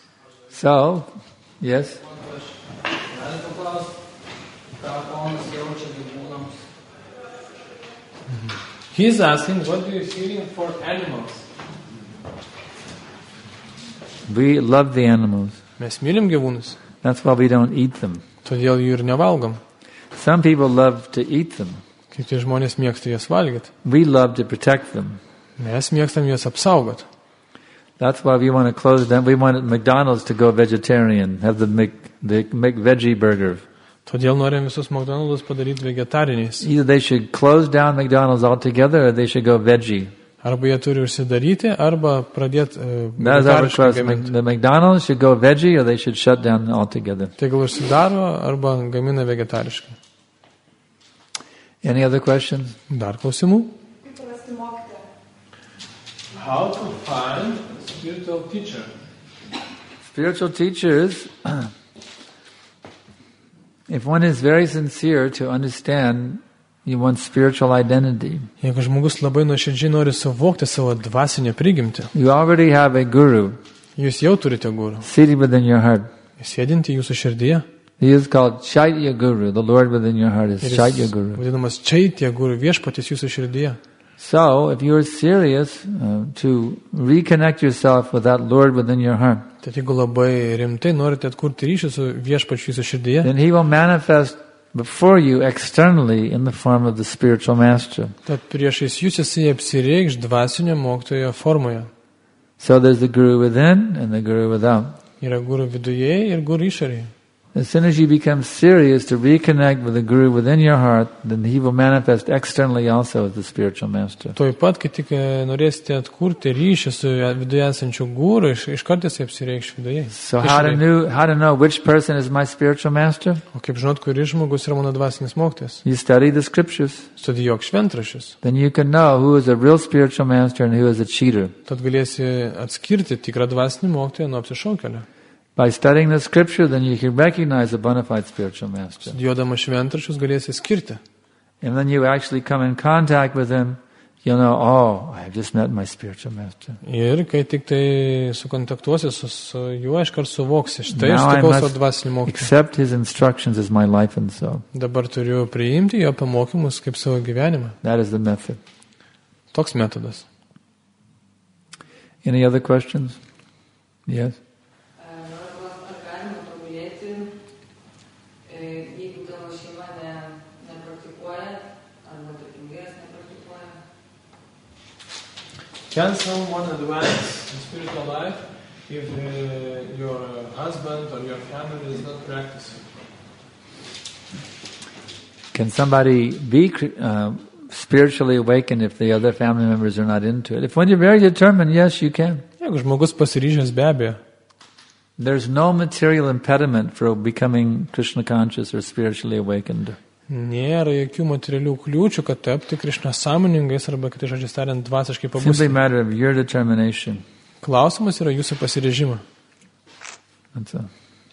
So, yes? He's asking, what do you feel for animals? We love the animals. Mes mylim gyvūnus, That's why we don't eat them. todėl jų ir nevalgom. Some people love to eat them. Kaip tie žmonės mėgsta jas valgyti. We love to protect them. Mes mėgstam juos apsaugot. That's why we want to close down. We want McDonald's to go vegetarian, have the Mc, the McVeggie burger. Todėl norim visus McDonald's padaryti vegetariniais. Either they should close down McDonald's altogether or they should go veggie. Arba jie turi užsidaryti, arba pradėti uh, That's our vegetariškai request. gaminti. The McDonald's should go veggie or they should shut down altogether. Tai gal užsidaro, arba gamina vegetariškai. Any other questions? Dar klausimų? Kaip rasti mokytoją? How to find a spiritual teacher? Spiritual teachers, if one is very sincere to understand you want spiritual identity, Jeigu žmogus labai nuoširdžiai nori suvokti savo dvasinę prigimtį, you already have a guru jūs jau turite gurų, seated within your heart. sėdinti jūsų širdyje. He is called Chaitya Guru. The Lord within your heart is Ir Chaitya jis Guru. vadinamas Chaitya guru, viešpatis jūsų širdyje. So, if you are serious uh, to reconnect yourself with that Lord within your heart, Tad jeigu labai rimtai norite atkurti ryšį su viešpačiu jūsų širdyje, then He will manifest before you externally in the form of the spiritual master. tad priešais jūs jisai apsireikš dvasinio mokytojo formoje. So there's the Guru within and the Guru without. Yra gurų viduje ir gurų išorėje. As soon as you become serious to reconnect with the Guru within your heart, then He will manifest externally also as the spiritual master. Tuoj pat, kai tik e, norėsite atkurti ryšį su viduje esančiu guru, iš, iš kartais apsireikš viduje. So how to, know, how to know which person is my spiritual master? O kaip žinot, kuris žmogus yra mano dvasinis mokytojas? You study the scriptures. Studijuok šventraščius. Then you can know who is a real spiritual master and who is a cheater. Tad galėsi atskirti tikrą dvasinį mokytoją nuo apsišaukėlio. By studying the scripture, then you can recognize a bona fide spiritual master. Studijuodamas šventraščius galėsi skirti. And then you actually come in contact with him, you'll know, oh, I have just met my spiritual master. Ir kai tik tai sukontaktuosi su, su juo, iškart suvoksi. Štai aš Now I tikau savo must dvasinį mokytoją. accept his instructions as my life and soul. Dabar turiu priimti jo pamokymus kaip savo gyvenimą. That is the method. Toks metodas. Any other questions? Yes? Ar galima tobulėti, jeigu tavo šeima ne, nepraktikuoja, arba tarkim vyras nepraktikuoja? Can someone advance in spiritual life if uh, your husband or your family is not practicing? Can somebody be uh, spiritually awakened if the other family members are not into it? If when you're very determined, yes, you can. Jeigu žmogus pasiryžęs, be abejo. There's no material impediment for becoming Krishna conscious or spiritually awakened. Nėra jokių materialių kliūčių, kad tapti Krišna sąmoningais arba, kitai žodžiais tariant, dvasiškai Simply a pabusti. matter of your determination. Klausimas yra jūsų pasiryžimo. That's all.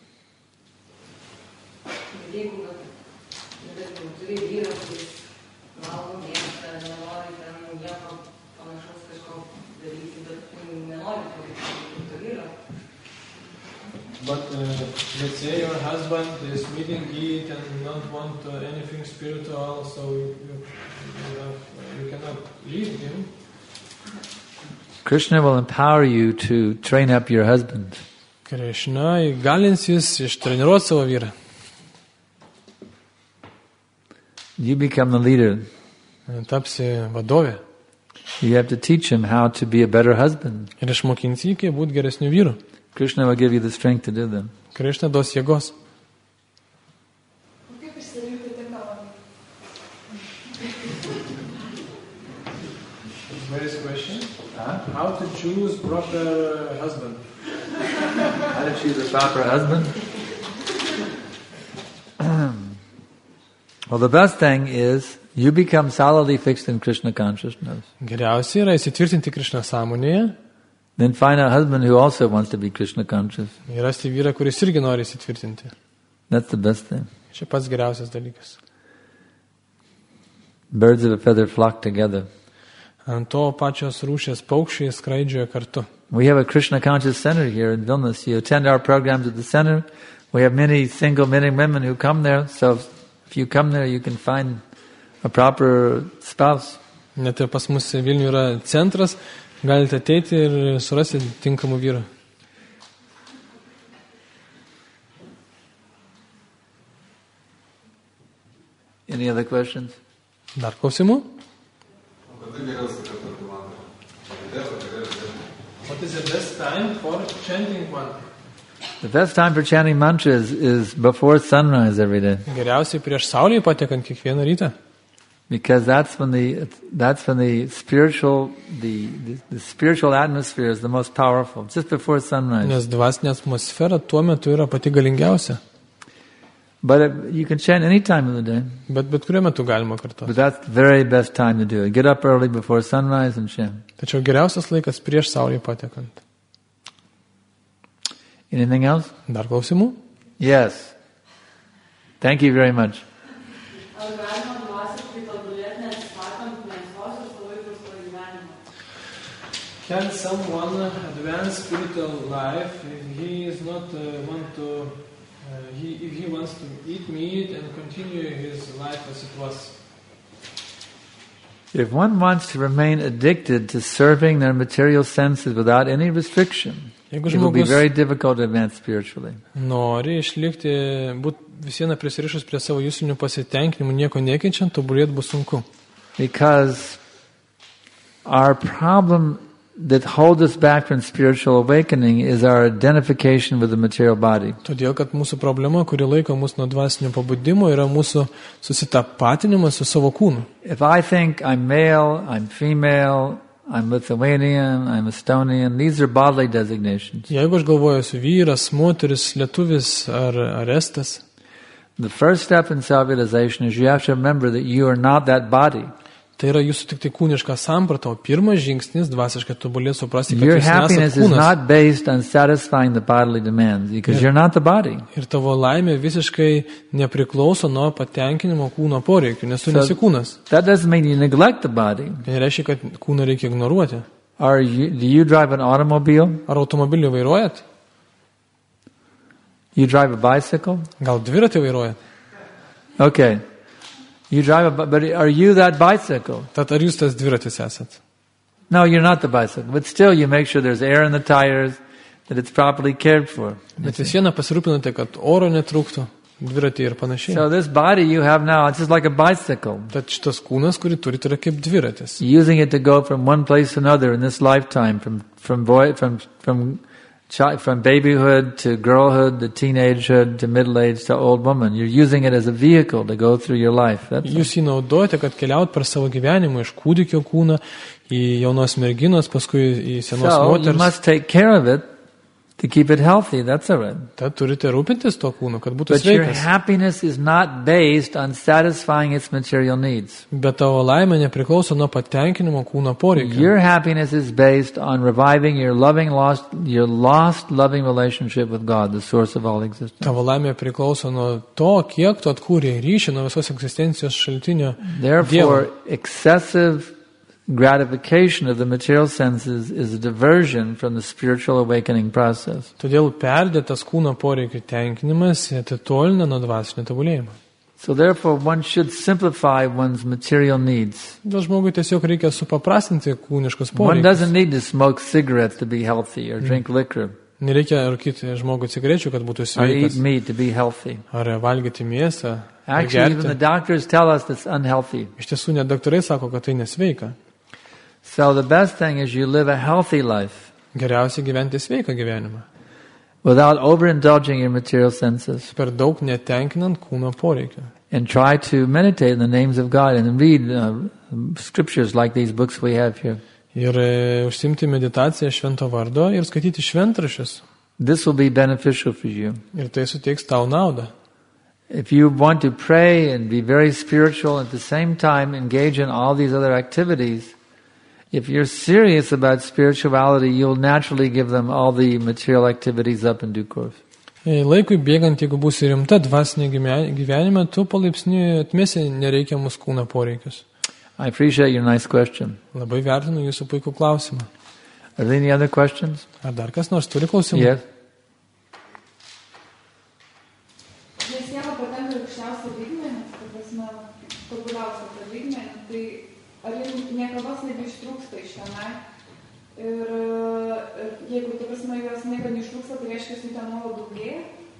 Jeigu, tarkim, turi vyrą, kuris valgo mėsą, nenori ten nieko panašaus kažko daryti, bet nenori to vyro. But uh, let's say your husband is meeting it and not want uh, anything spiritual, so you, you, you, have, uh, you cannot leave him. Krishna will empower you to train up your husband. Krishna įgalins jūs ištreniruoti savo vyrą. You become the leader. Tapsi vadovė. You have to teach him how to be a better husband. Ir išmokinsi jį, kaip būti geresniu vyru. Krishna will give you the strength to do them. Krishna duos jėgos. O kaip išsirinkti tinkamą? Various questions. How to choose proper husband? How to choose a proper husband? Well, the best thing is you become solidly fixed in Krishna consciousness. Geriausia yra įsitvirtinti Krishna sąmonėje. Then find a husband who also wants to be Krishna conscious. Ir rasti vyrą, kuris irgi nori įsitvirtinti. That's the best thing. Čia pats geriausias dalykas. Birds of a feather flock together. Ant to pačios rūšės paukščiai skraidžioja kartu. We have a Krishna conscious center here in Vilnius. You attend our programs at the center. We have many single men and women who come there. So if you come there, you can find a proper spouse. Net ir pas mus Vilniuje yra centras. Galite ateiti ir surasti tinkamų vyrų. Any other questions? Dar klausimų? What is the best time for chanting mantra? The best time for chanting mantras is before sunrise every day. Geriausiai prieš saulei patekant kiekvieną rytą. Because that's when the that's when the spiritual the, the the spiritual atmosphere is the most powerful, just before sunrise. Nes dvasinė atmosfera tuo metu yra pati galingiausia. But it, you can chant any time of the day. Bet bet kuriuo metu galima kartoti. But that's the very best time to do it. Get up early before sunrise and chant. Tačiau geriausias laikas prieš saulei patekant. Anything else? Dar klausimų? Yes. Thank you very much. Can someone advance spiritual life if he is not uh, want to uh, he if he wants to eat meat and continue his life as it was? If one wants to remain addicted to serving their material senses without any restriction, Jeigu it will be žmogus very difficult to advance spiritually. nori išlikti, būt visieną prisirišus prie savo jūsinių pasitenkinimų, nieko nekeičiant, tobulėti bus sunku. Because our problem that holds us back from spiritual awakening is our identification with the material body. Todėl, kad mūsų problema, kuri laiko mus nuo dvasinio pabudimo, yra mūsų susitapatinimas su savo kūnu. If I think I'm male, I'm female, I'm Lithuanian, I'm Estonian, these are bodily designations. Jeigu aš galvoju, esu vyras, moteris, lietuvis ar, ar estas, The first step in self-realization is you have to remember that you are not that body. tai yra jūsų tik tai kūniška samprata, o pirmas žingsnis dvasiškai tobulėti suprasti, kad Your jūs nesat happiness is kūnas. not based on satisfying the bodily demands because you're not the body. Ir tavo laimė visiškai nepriklauso nuo patenkinimo kūno poreikių, nes tu So- nesi kūnas. That doesn't mean you neglect the body. Tai reiškia, kad kūną reikia ignoruoti. Are you, do you drive an automobile? Ar automobilį vairuojat? You drive a bicycle? Gal dviratį vairuojat? Okay. You drive a, bi- but are you that bicycle? Tad ar jūs tas dviratis esat? No, you're not the bicycle. But still you make sure there's air in the tires, that it's properly cared for. Bet vis viena pasirūpinate, kad oro netrūktų, dviratį ir panašiai. So this body you have now, it's just like a bicycle. Tad šitas kūnas, kurį turite, yra kaip dviratis. Using it to go from one place to another in this lifetime, from from boy, from from chi- from babyhood to girlhood to teenagehood to middle age to old woman. You're using it as a vehicle to go through your life. That's Jūs jį naudojate, kad keliaut per savo gyvenimą iš kūdikio kūną į jaunos merginos, paskui į senos so you moters. must take care of it to keep it healthy. That's all right. Tad turite rūpintis tuo kūnu, kad būtų But your sveikas. happiness is not based on satisfying its material needs. Bet tavo laimė nepriklauso nuo patenkinimo kūno poreikio. Your happiness is based on reviving your loving lost your lost loving relationship with God, the source of all existence. Tavo laimė priklauso nuo to, kiek tu atkūrė ryšį nuo visos egzistencijos šaltinio Dievo. Therefore, excessive gratification of the material senses is a diversion from the spiritual awakening process. Todėl perdėtas kūno poreikių tenkinimas atitolina nuo dvasinio tobulėjimo. So therefore, one should simplify one's material needs. Dėl žmogui tiesiog reikia supaprastinti kūniškus One poreikius. doesn't need to smoke cigarettes to be healthy or drink liquor Nereikia rūkyti žmogui cigarečių, kad būtų or eat sveikas. meat to be healthy. Ar valgyti mėsą, ar Actually, even the gerti. doctors tell us it's unhealthy. Iš tiesų, net daktarai sako, kad tai nesveika. So the best thing is you live a healthy life Geriausia gyventi sveiką gyvenimą. without overindulging your material senses, Per daug netenkinant kūno poreikio. and try to meditate in the names of God and read uh, scriptures like these books we have here. Ir e, užsimti meditaciją švento vardo ir skaityti šventraščius. This will be beneficial for you. Ir tai suteiks tau naudą. If you want to pray and be very spiritual at the same time engage in all these other activities, if you're serious about spirituality, you'll naturally give them all the material activities up in due course. E, Laikui bėgant, jeigu būsi rimta dvasinė gyme- gyvenime, tu palaipsniui atmesi nereikiamus kūno poreikius. I appreciate your nice question. Labai vertinu jūsų puikų klausimą. Are there any other questions? Ar dar kas nors turi klausimų? Yes. Kai siela patenka į aukščiausią lygmenį, ta prasme, tobuliausią tą lygmenį, tai ar jums niekados nebeištrūksta iš tenai? Ir e, jeigu, ta prasme, jos niekada neištrūksta, tai reiškia, jų ten nuolat daugėja?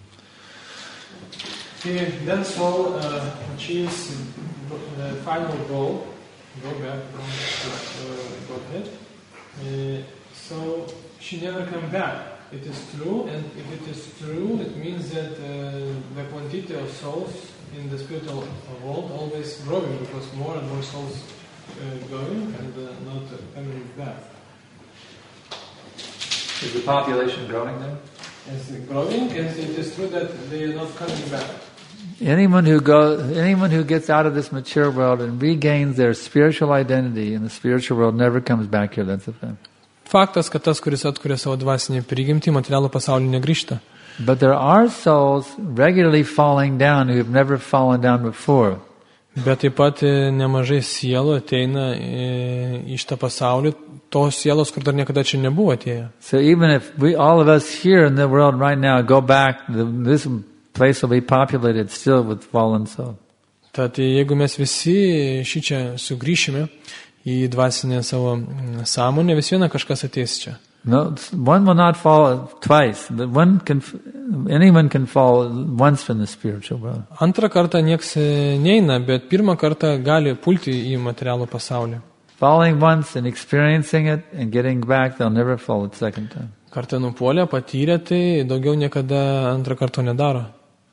He then soul uh, achieves the final goal. Go back, uh, go ahead. Uh, so she never come back. It is true, and if it is true, it means that uh, the quantity of souls in the spiritual world always growing because more and more souls uh, going and uh, not uh, coming back. Is the population growing there? It's growing, and it is true that they are not coming back. Anyone who goes, anyone who gets out of this mature world and regains their spiritual identity in the spiritual world never comes back here. That's a fact. Faktas, kad tas, kuris atkuria savo dvasinį prigimtį, materialų pasaulį negrįžta. But there are souls regularly falling down who have never fallen down before. Bet taip pat nemažai sielų ateina į šitą pasaulį, tos sielos, kur dar niekada čia nebuvo atėję. So even if we, all of us here in the world right now, go back, this place will be populated still with fallen souls. Tad jeigu mes visi šičia sugrįšime į dvasinę savo sąmonę, vis viena kažkas ateis čia. No, one will not fall twice. But one can, anyone can fall once from the spiritual world. Antrą kartą nieks neina, bet pirmą kartą gali pulti į materialų pasaulį. Falling once and experiencing it and getting back, they'll never fall a second time. Kartą nupuolę, patyrę, tai daugiau niekada antrą kartą nedaro.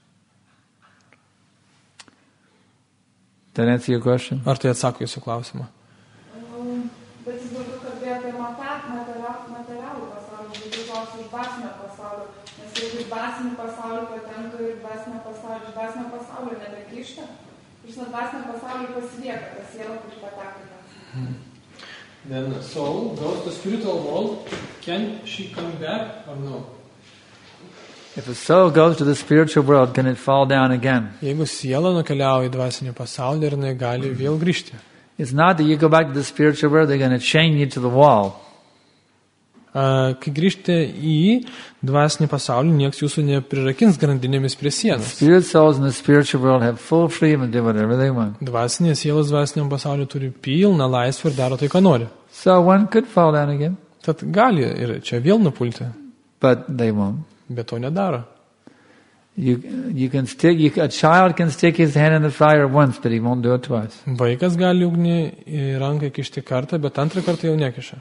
That answer your question? Ar tai atsako jūsų klausimą? Bet jis daugiau kalbėjo apie materialų pasaulį, daugiau klausimų iš dvasinio pasaulio. Nes jeigu iš dvasinio pasaulio patenka ir dvasinio pasaulio, iš dvasinio pasaulio nebegrįžta, iš dvasinio pasaulio pasilieka tas siela, kuri pateko. Hmm. Then soul goes to spiritual world. Can she come back or no? If a soul goes to the spiritual world, can it fall down again? Jeigu siela nukeliauja į dvasinį pasaulį ir jinai gali vėl grįžti. It's not that you go back to the spiritual world, they're going to chain you to the wall. Uh, kai grįžti į dvasinį pasaulį, nieks jūsų neprirakins grandinėmis prie sienos. Spirit souls in the spiritual world have full freedom to do whatever they want. Dvasinės sielos dvasiniam pasauliu turi pilną laisvę ir daro tai, ką nori. So one could fall down again. Tad gali ir čia vėl nupulti. But they won't. Bet to nedaro. You, you can stick, you, a child can stick his hand in the fire once, but he won't do it twice. Vaikas gali ugnį į ranką kišti kartą, bet antrą kartą jau nekiša.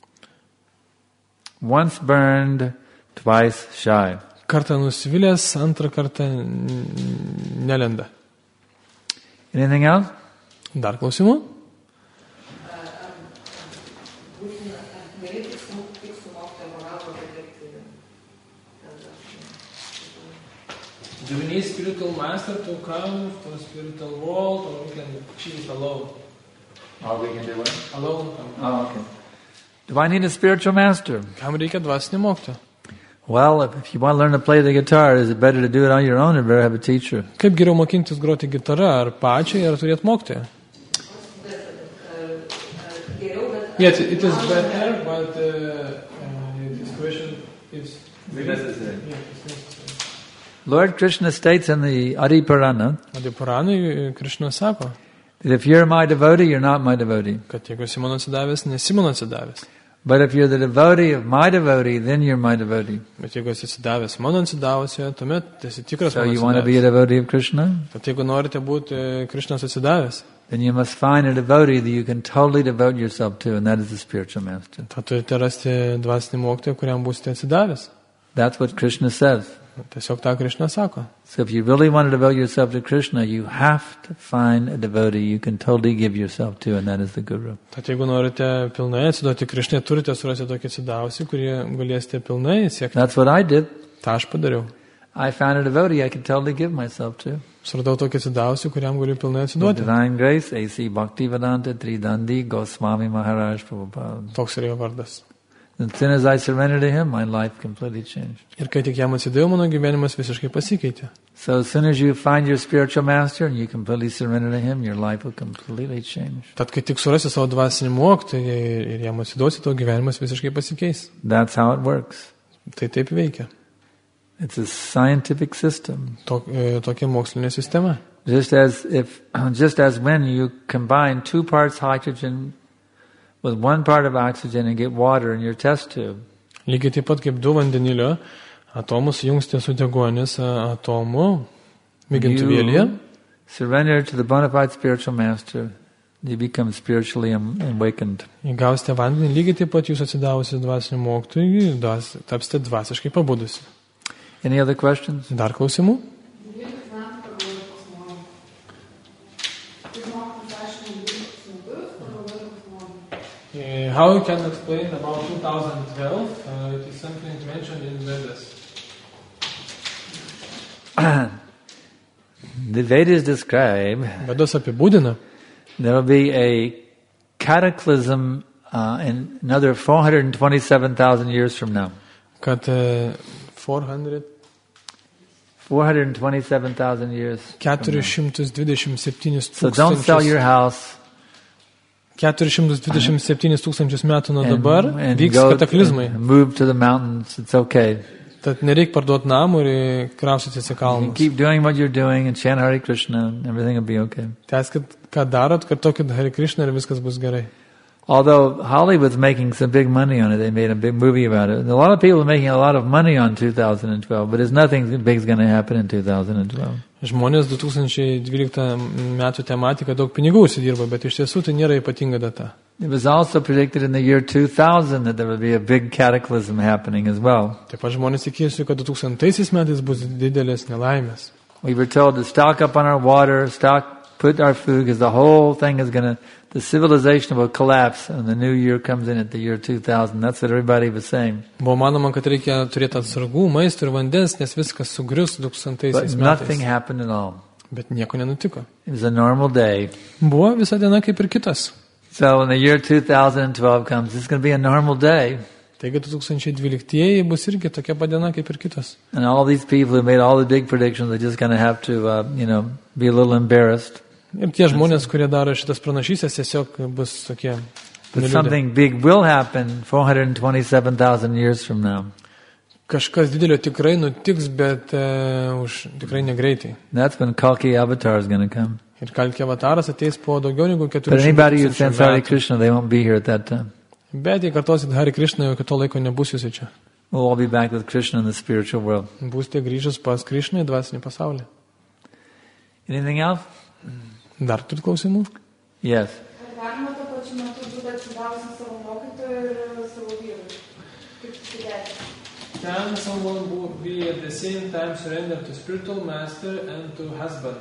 Once burned, twice shy. Kartą nusvilęs, antrą kartą nelenda. Anything else? Dar klausimų? Do we need spiritual master to come to the spiritual world, or we can achieve alone? Or we can do what? Alone. Oh, okay. Do I need a spiritual master? Kam reikia dvasinio mokytojo? Well, if, if you want to learn to play the guitar, is it better to do it on your own or better have a teacher? Kaip geriau mokintis groti gitarą, ar pačiai, ar turėti mokytoją? Yes, it is better, but uh, uh, this question is necessary. Yeah, it's necessary. Lord Krishna states in the Adi Purana Adi Puranai Krishna sako, that if you're my devotee, you're not my devotee. Kad jeigu esi mano atsidavęs, nesi mano atsidavęs. But if you're the devotee of my devotee, then you're my devotee. Bet jeigu esi atsidavęs mano atsidavusioje, tuomet esi tikras so mano atsidavęs. So you want to be a devotee of Krishna? Tad jeigu norite būti Krishnos atsidavęs, then you must find a devotee that you can totally devote yourself to, and that is the spiritual master. Tad turite rasti dvasinį mokytoją, kuriam būsite atsidavęs. That's what Krishna says. Tiesiog tą Krishna sako. So if you really want to devote yourself to Krishna, you have to find a devotee you can totally give yourself to, and that is the Guru. Tad jeigu norite pilnai atsiduoti Krishnai, turite surasti tokį atsidavusį, kurie galėsite pilnai siekti. That's what I did. Ta aš padariau. I found a devotee I could totally give myself to. Suradau tokį atsidavusį, kuriam galiu pilnai atsiduoti. With divine grace, A C Bhaktivedanta Tridandi Goswami Maharaj Prabhupada. Toks yra jo vardas. As soon as I surrendered to him, my life completely changed. Ir kai tik jam atsidaviau, mano gyvenimas visiškai pasikeitė. So as soon as you find your spiritual master and you completely surrender to him, your life will completely change. Tad kai tik surasi savo dvasinį mokytoją ir jam atsiduosi, tavo gyvenimas visiškai pasikeis. That's how it works. Tai taip veikia. It's a scientific system. Tok, tokia mokslinė sistema. Just as if, just as when you combine two parts hydrogen with one part of oxygen and get water in your test tube. Lygiai taip pat kaip du vandenilio atomus jungsite su deguonies atomu mėgintuvėlyje. Surrender to the bona fide spiritual master. You become spiritually awakened. Įgausite vandenį, lygiai taip pat jūs atsidavusi dvasinių mokytojų, dvas, tapsite dvasiškai pabudusi. Any other questions? Dar klausimų? Uh, how you can explain about two thousand twelve? Uh, it is something mentioned in Vedas. The Vedas describe Vedas apibūdina, there will be a cataclysm uh, in another four hundred twenty-seven thousand years from now. kad uh, four hundred four hundred twenty-seven thousand years. keturi šimtai dvidešimt septynis So don't sell your house. keturi šimtai dvidešimt septynis tūkstančius metų nuo and, dabar and vyks go kataklizmai. and move to the mountains. It's okay. Tad nereik parduoti namų ir kraustytis į You kalnus. keep doing what you're doing and chant Hare Krishna and everything will be okay. Tęskit, ką darot, kartokit Hare Krishna ir viskas bus gerai. Although Hollywood's making some big money on it, they made a big movie about it. And a lot of people are making a lot of money on two thousand twelve, but there's nothing big's going to happen in two thousand twelve. Žmonės du tūkstančiai dvyliktų metų tematika daug pinigų užsidirba, bet iš tiesų tai nėra ypatinga data. It was also predicted in the year two thousand that there would be a big cataclysm happening as well. Taip pat žmonės tikėjosi, kad du tūkstantaisiais metais bus didelės nelaimės. We were told to stock up on our water, stock, put our food, because the whole thing is going to, the civilization will collapse and the new year comes in at the year two thousand. That's what everybody was saying. Buvo manoma, kad reikia turėti atsargų, maisto ir vandens, nes viskas sugrius du tūkstantaisiais But nothing metais. happened at all. Bet nieko nenutiko. It was a normal day. Buvo visa diena kaip ir kitas. So when the year two thousand twelve comes, it's going to be a normal day. Taigi du tūkstančiai dvyliktieji bus irgi tokia pat diena kaip ir kitos. And all these people who made all the big predictions are just going to have to, uh, you know, be a little embarrassed. Ir tie žmonės, kurie daro šitas pranašystės, tiesiog bus tokie. But nuliūdę. something big will happen four hundred twenty-seven thousand years from now. Kažkas didelio tikrai nutiks, bet uh, už tikrai negreitai. That's when Kalki Avatar is going to come. Ir Kalki avataras ateis po daugiau negu But keturių anybody who šimtų sends Hare metų. Krishna, they won't be here at that time. Bet jei kartosit Hare Krishna, jau iki to laiko nebus jūsų čia. We'll all be back with Krishna in the spiritual world. Būsite grįžus pas Krishną į dvasinį pasaulį. Anything else? Dar turit klausimų? Yes. Ar galima tuo pačiu metu būti atsidavusi savo mokytojui ir savo vyrui? Kaip susidėti? Can someone would be at the same time surrender to spiritual master and to husband?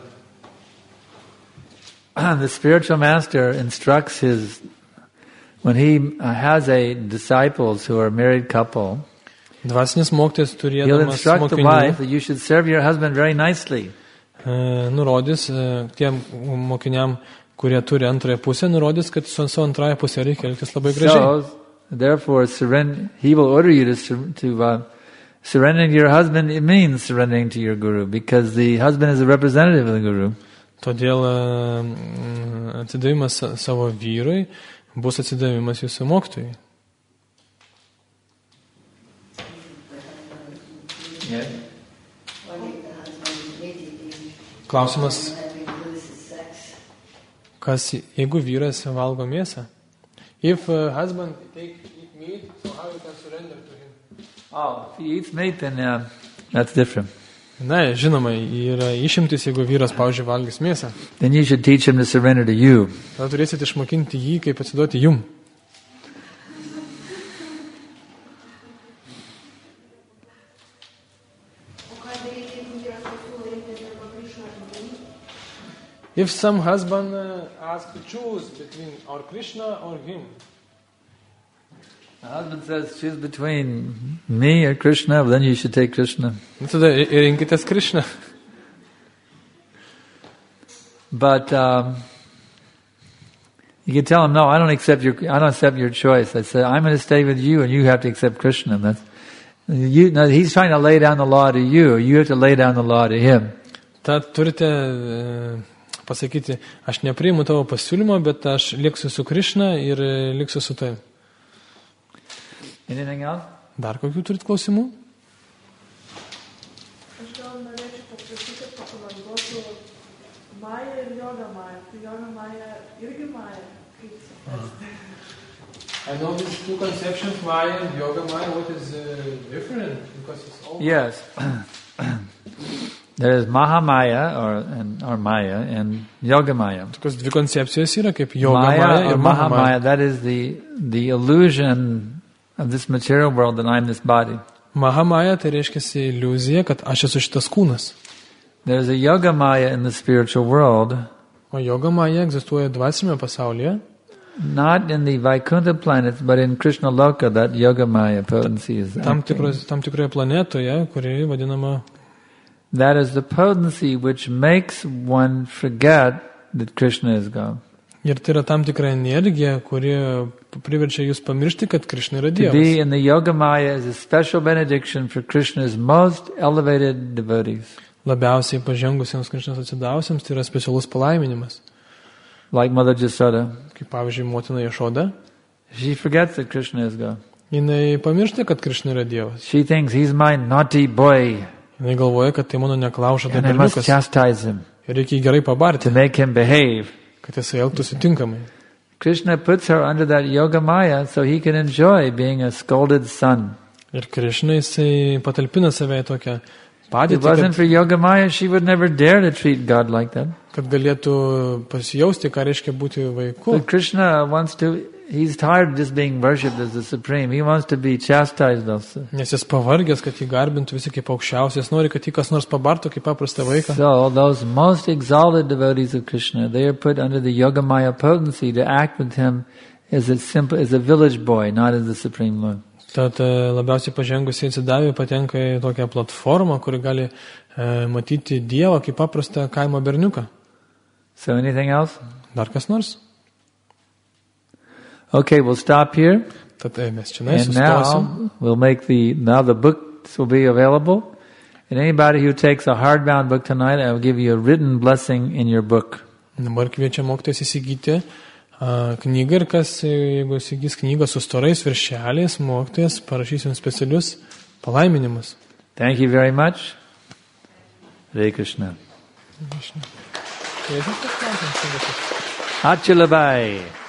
The spiritual master instructs his, when he uh, has a disciples who are a married couple, Dvasinis mokytojas he'll turėdamas instruct the mokinių wife that you should serve your husband very nicely. e, nurodys e, tiem mokiniam, kurie turi antrąją pusę, nurodys, kad su savo antrąją pusę reikia elgtis labai gražiai. So, therefore, surrender, he will order you to, sur- to uh, surrendering to your husband. It means surrendering to your guru, because the husband is a representative of the guru. Todėl e, atsidavimas sa- savo vyrui bus atsidavimas jūsų mokytojui. Klausimas, kas jeigu vyras valgo mėsą? If uh, husband take eat meat, so how you can surrender to him? Oh, if he eats meat, then uh, that's different. Na, žinoma, yra išimtis, jeigu vyras, pavyzdžiui, valgys mėsą. Then you should teach him to surrender to you. Tada turėsite išmokinti jį, kaip atsiduoti jum. O ką daryti, jeigu vyras pasiūlo rinktis arba Krishna arba Krishna? If some husband uh, asks to choose between or Krishna or him, The husband says, choose between me or Krishna, well, then you should take Krishna. nu, tada ir ir rinkitės Krishną. But um, you can tell him, no, I don't accept your, I don't accept your choice. I said, I'm going to stay with you, and you have to accept Krishna. That's you. No, he's trying to lay down the law to you. You have to lay down the law to him. Tad turite uh, pasakyti, aš nepriimu tavo pasiūlymo, bet aš liksiu su Krishna ir uh, liksiu su tavim. Anything else? Dar kokių turit klausimų? Aš gal norėčiau paprašyti pakomentuoti Mają ir Joga Mają. Tai Joga Maja irgi Maja. Kaip suprasti? I know these two conceptions, Maya and Yoga Maya, what is uh, different? Because it's all... Yes. There is Mahamaya or and or Maya and Yogamaya. Tokios dvi koncepcijos yra kaip Yoga Maya, Maya ir or Mahamaya. Mahamaya, that is the the illusion of this material world that I'm this body. Mahamaya tai reiškia iliuzija, kad aš esu šitas kūnas. There's a Yogamaya in the spiritual world, O Yoga Maya egzistuoja dvasinėme pasaulyje, not in the Vaikuntha planets, but in Krishna Loka, that Yogamaya potency is Tam, acting. tikros, tam tikroje planetoje, kuri vadinama, That is the potency which makes one forget that Krishna is God. ir tai yra tam tikra energija, kuri priverčia jūs pamiršti, kad Krishna yra To Dievas. be in the Yogamaya is a special benediction for Krishna's most elevated devotees. Labiausiai pažengusiems Krishnos atsidavusiems tai yra specialus palaiminimas. Like Mother Jasoda. Kaip pavyzdžiui, motina Ješoda, She forgets that Krishna is God. jinai pamiršta, kad Krishna yra Dievas. She thinks he's my naughty boy Jinai galvoja, kad tai mano neklauša tai and I must berniukas. chastise him Ir reikia jį gerai pabarti, to make him behave. kad jisai elgtųsi tinkamai. Krishna puts her under that Yogamaya so he can enjoy being a scolded son. Ir Krishna jisai patalpina save į tokią If it padėtį, wasn't kad, for Yogamaya, she would never dare to treat God like that. kad galėtų pasijausti, ką reiškia būti vaiku. But Krishna wants to, he's tired of just being worshipped as the Supreme. He wants to be chastised also. Nes jis pavargęs, kad jį garbintų visi kaip aukščiausias, nori, kad jį kas nors pabartų kaip paprastą vaiką. So those most exalted devotees of Krishna, they are put under the Yogamaya potency to act with him as a simple, as a village boy, not as the Supreme Lord. Tad e, labiausiai pažengusiai atsidavę patenka į tokią platformą, kuri gali e, matyti Dievą kaip paprastą kaimo berniuką. So anything else? Dar kas nors? Okay, we'll stop here. Tad e, mes čia And sustosim. now we'll make the, now the books will be available. And anybody who takes a hardbound book tonight, I will give you a written blessing in your book. Dabar kviečia mokytojas įsigyti a, knygą ir kas, e, jeigu įsigys knygą su storais viršeliais, mokytojas parašys jums specialius palaiminimus. Thank you very much. Hare Krishna. Kviečia, kad klausim, Achalabai.